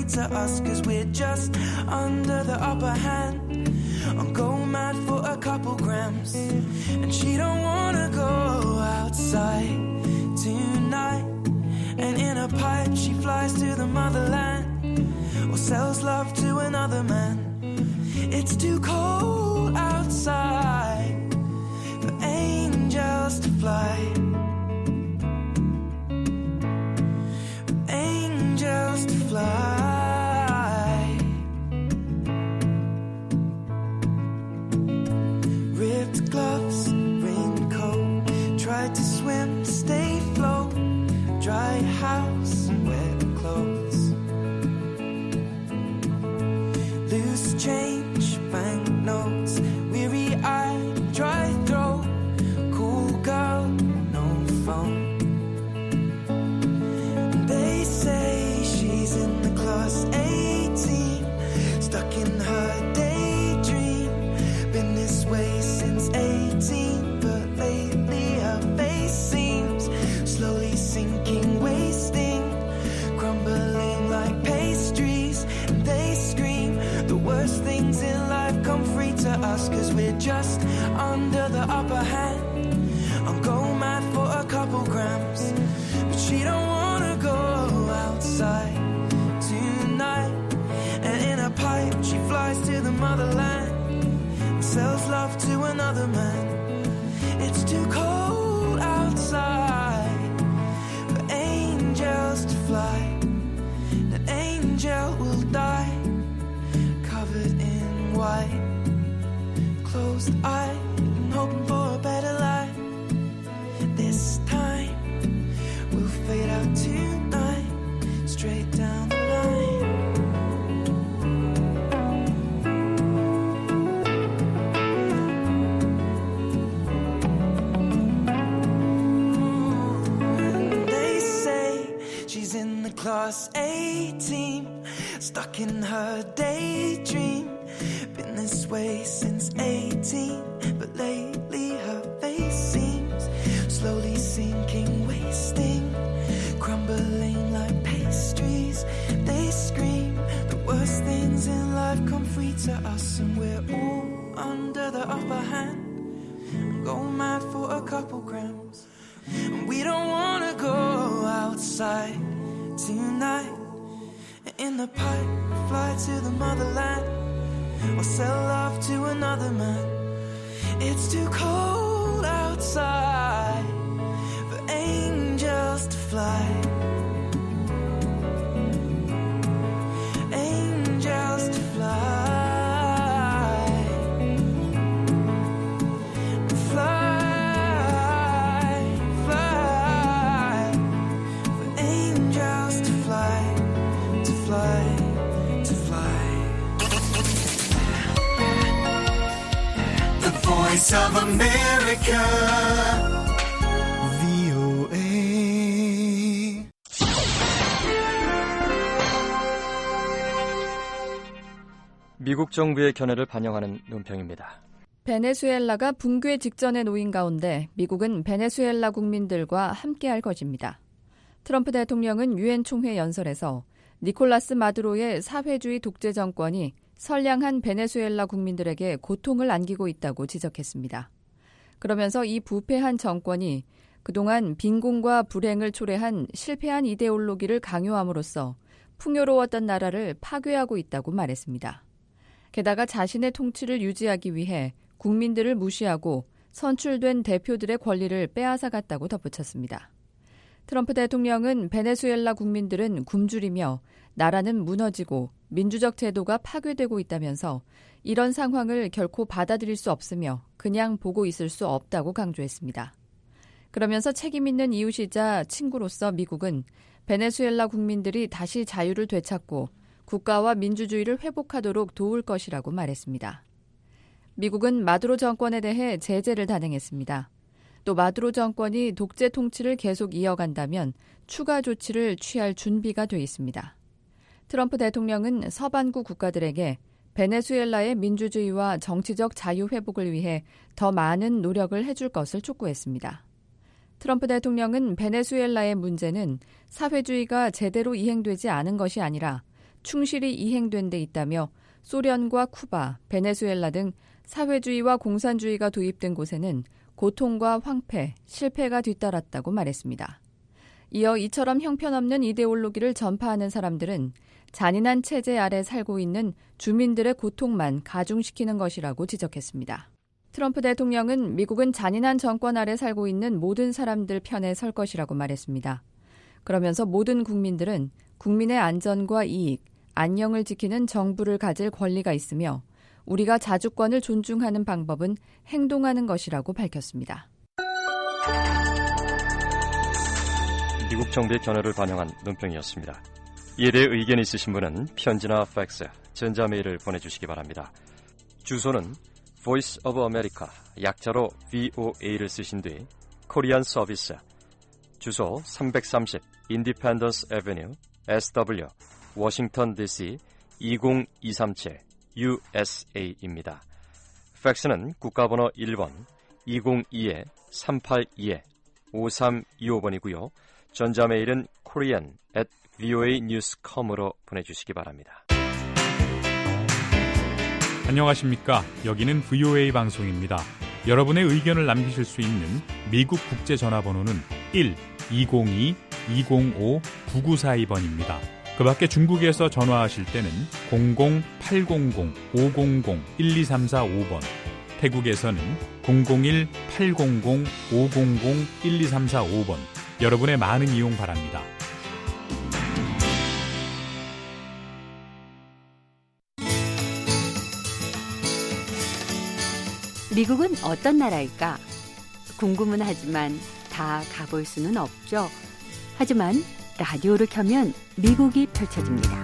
concrete to us, 'cause we're just under the upper hand. I'll go mad for a couple grams, and she don't wanna go outside tonight. And in a pipe she flies to the motherland, or sells love to another man. It's too cold outside for angels to fly, for angels to fly. Ripped gloves, raincoat, tried to swim, stay afloat, dry house, wet clothes, loose change, banknotes, weary-eyed, dry throat, cool girl, no phone. They say she's in the class 18, stuck in her daydream, been this way since 18, but lately her face seems slowly sinking, wasting, crumbling like pastries, and they scream the worst things in life come free to us, 'cause we're just under the upper hand. I'll go mad for a couple grams, but she don't wanna go outside tonight. And in a pipe she flies to the motherland, and sells love to another man. It's too cold outside for angels to fly. An angel will die, covered in white, closed eye, and hoping for a better life. This time we'll fade out tonight, straight down the line. They say she's in the class 18, stuck in her daydream, been this way since 18, but lately her face seems slowly sinking, wasting, crumbling like pastries. They scream the worst things in life come free to us, and we're all under the upper hand. Go mad for a couple grams, and we don't wanna go outside tonight. In the pipe, fly to the motherland, or sell love to another man. It's too cold outside for angels to fly. Angels to fly. Fly, fly, for angels to fly, to fly, to fly. The Voice of America, VOA. 미국 정부의 견해를 반영하는 논평입니다. 베네수엘라가 붕괴 직전에 놓인 가운데 미국은 베네수엘라 국민들과 함께할 것입니다. 트럼프 대통령은 유엔 총회 연설에서 니콜라스 마두로의 사회주의 독재 정권이 선량한 베네수엘라 국민들에게 고통을 안기고 있다고 지적했습니다. 그러면서 이 부패한 정권이 그동안 빈곤과 불행을 초래한 실패한 이데올로기를 강요함으로써 풍요로웠던 나라를 파괴하고 있다고 말했습니다. 게다가 자신의 통치를 유지하기 위해 국민들을 무시하고 선출된 대표들의 권리를 빼앗아갔다고 덧붙였습니다. 트럼프 대통령은 베네수엘라 국민들은 굶주리며 나라는 무너지고 민주적 제도가 파괴되고 있다면서 이런 상황을 결코 받아들일 수 없으며 그냥 보고 있을 수 없다고 강조했습니다. 그러면서 책임 있는 이웃이자 친구로서 미국은 베네수엘라 국민들이 다시 자유를 되찾고 국가와 민주주의를 회복하도록 도울 것이라고 말했습니다. 미국은 마두로 정권에 대해 제재를 단행했습니다. 또 마두로 정권이 독재 통치를 계속 이어간다면 추가 조치를 취할 준비가 돼 있습니다. 트럼프 대통령은 서반구 국가들에게 베네수엘라의 민주주의와 정치적 자유 회복을 위해 더 많은 노력을 해줄 것을 촉구했습니다. 트럼프 대통령은 베네수엘라의 문제는 사회주의가 제대로 이행되지 않은 것이 아니라 충실히 이행된 데 있다며 소련과 쿠바, 베네수엘라 등 사회주의와 공산주의가 도입된 곳에는 고통과 황폐, 실패가 뒤따랐다고 말했습니다. 이어 이처럼 형편없는 이데올로기를 전파하는 사람들은 잔인한 체제 아래 살고 있는 주민들의 고통만 가중시키는 것이라고 지적했습니다. 트럼프 대통령은 미국은 잔인한 정권 아래 살고 있는 모든 사람들 편에 설 것이라고 말했습니다. 그러면서 모든 국민들은 국민의 안전과 이익, 안녕을 지키는 정부를 가질 권리가 있으며 우리가 자주권을 존중하는 방법은 행동하는 것이라고 밝혔습니다. 미국 정부의 견해를 반영한 논평이었습니다. 이에 대해 의견이 있으신 분은 편지나 팩스, 전자메일을 보내주시기 바랍니다. 주소는 Voice of America, 약자로 VOA를 쓰신 뒤 코리안 서비스, 주소 330 Independence Avenue, SW, 워싱턴 DC 20237 USA입니다. 팩스는 국가번호 1번 202-382-5325번이고요. 전자메일은 korean@voanews.com으로 보내주시기 바랍니다. 안녕하십니까. 여기는 VOA 방송입니다. 여러분의 의견을 남기실 수 있는 미국 국제전화번호는 1-202-205-9942번입니다. 그 밖에 중국에서 전화하실 때는 00-800-500-1234-5번, 태국에서는 001-800-500-1234-5번, 여러분의 많은 이용 바랍니다. 미국은 어떤 나라일까? 궁금은 하지만 다 가볼 수는 없죠. 하지만 라디오를 켜면 미국이 펼쳐집니다.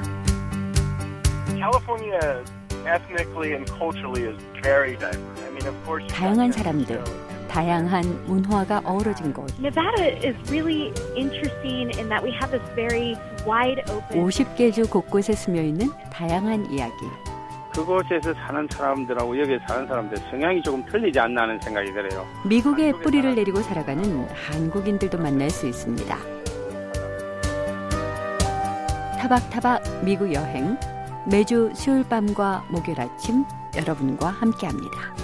다양한 사람들, 다양한 문화가 어우러진 곳. Nevada is really interesting in that we have this very wide open. 50개 주 곳곳에 스며 있는 다양한 이야기. 그곳에서 사는 사람들하고 여기 사는 사람들 성향이 조금 틀리지 않나 하는 생각이 들어요. 미국에 뿌리를 내리고 살아가는 한국인들도 만날 수 있습니다. 타박타박 미국 여행, 매주 수요일 밤과 목요일 아침 여러분과 함께합니다.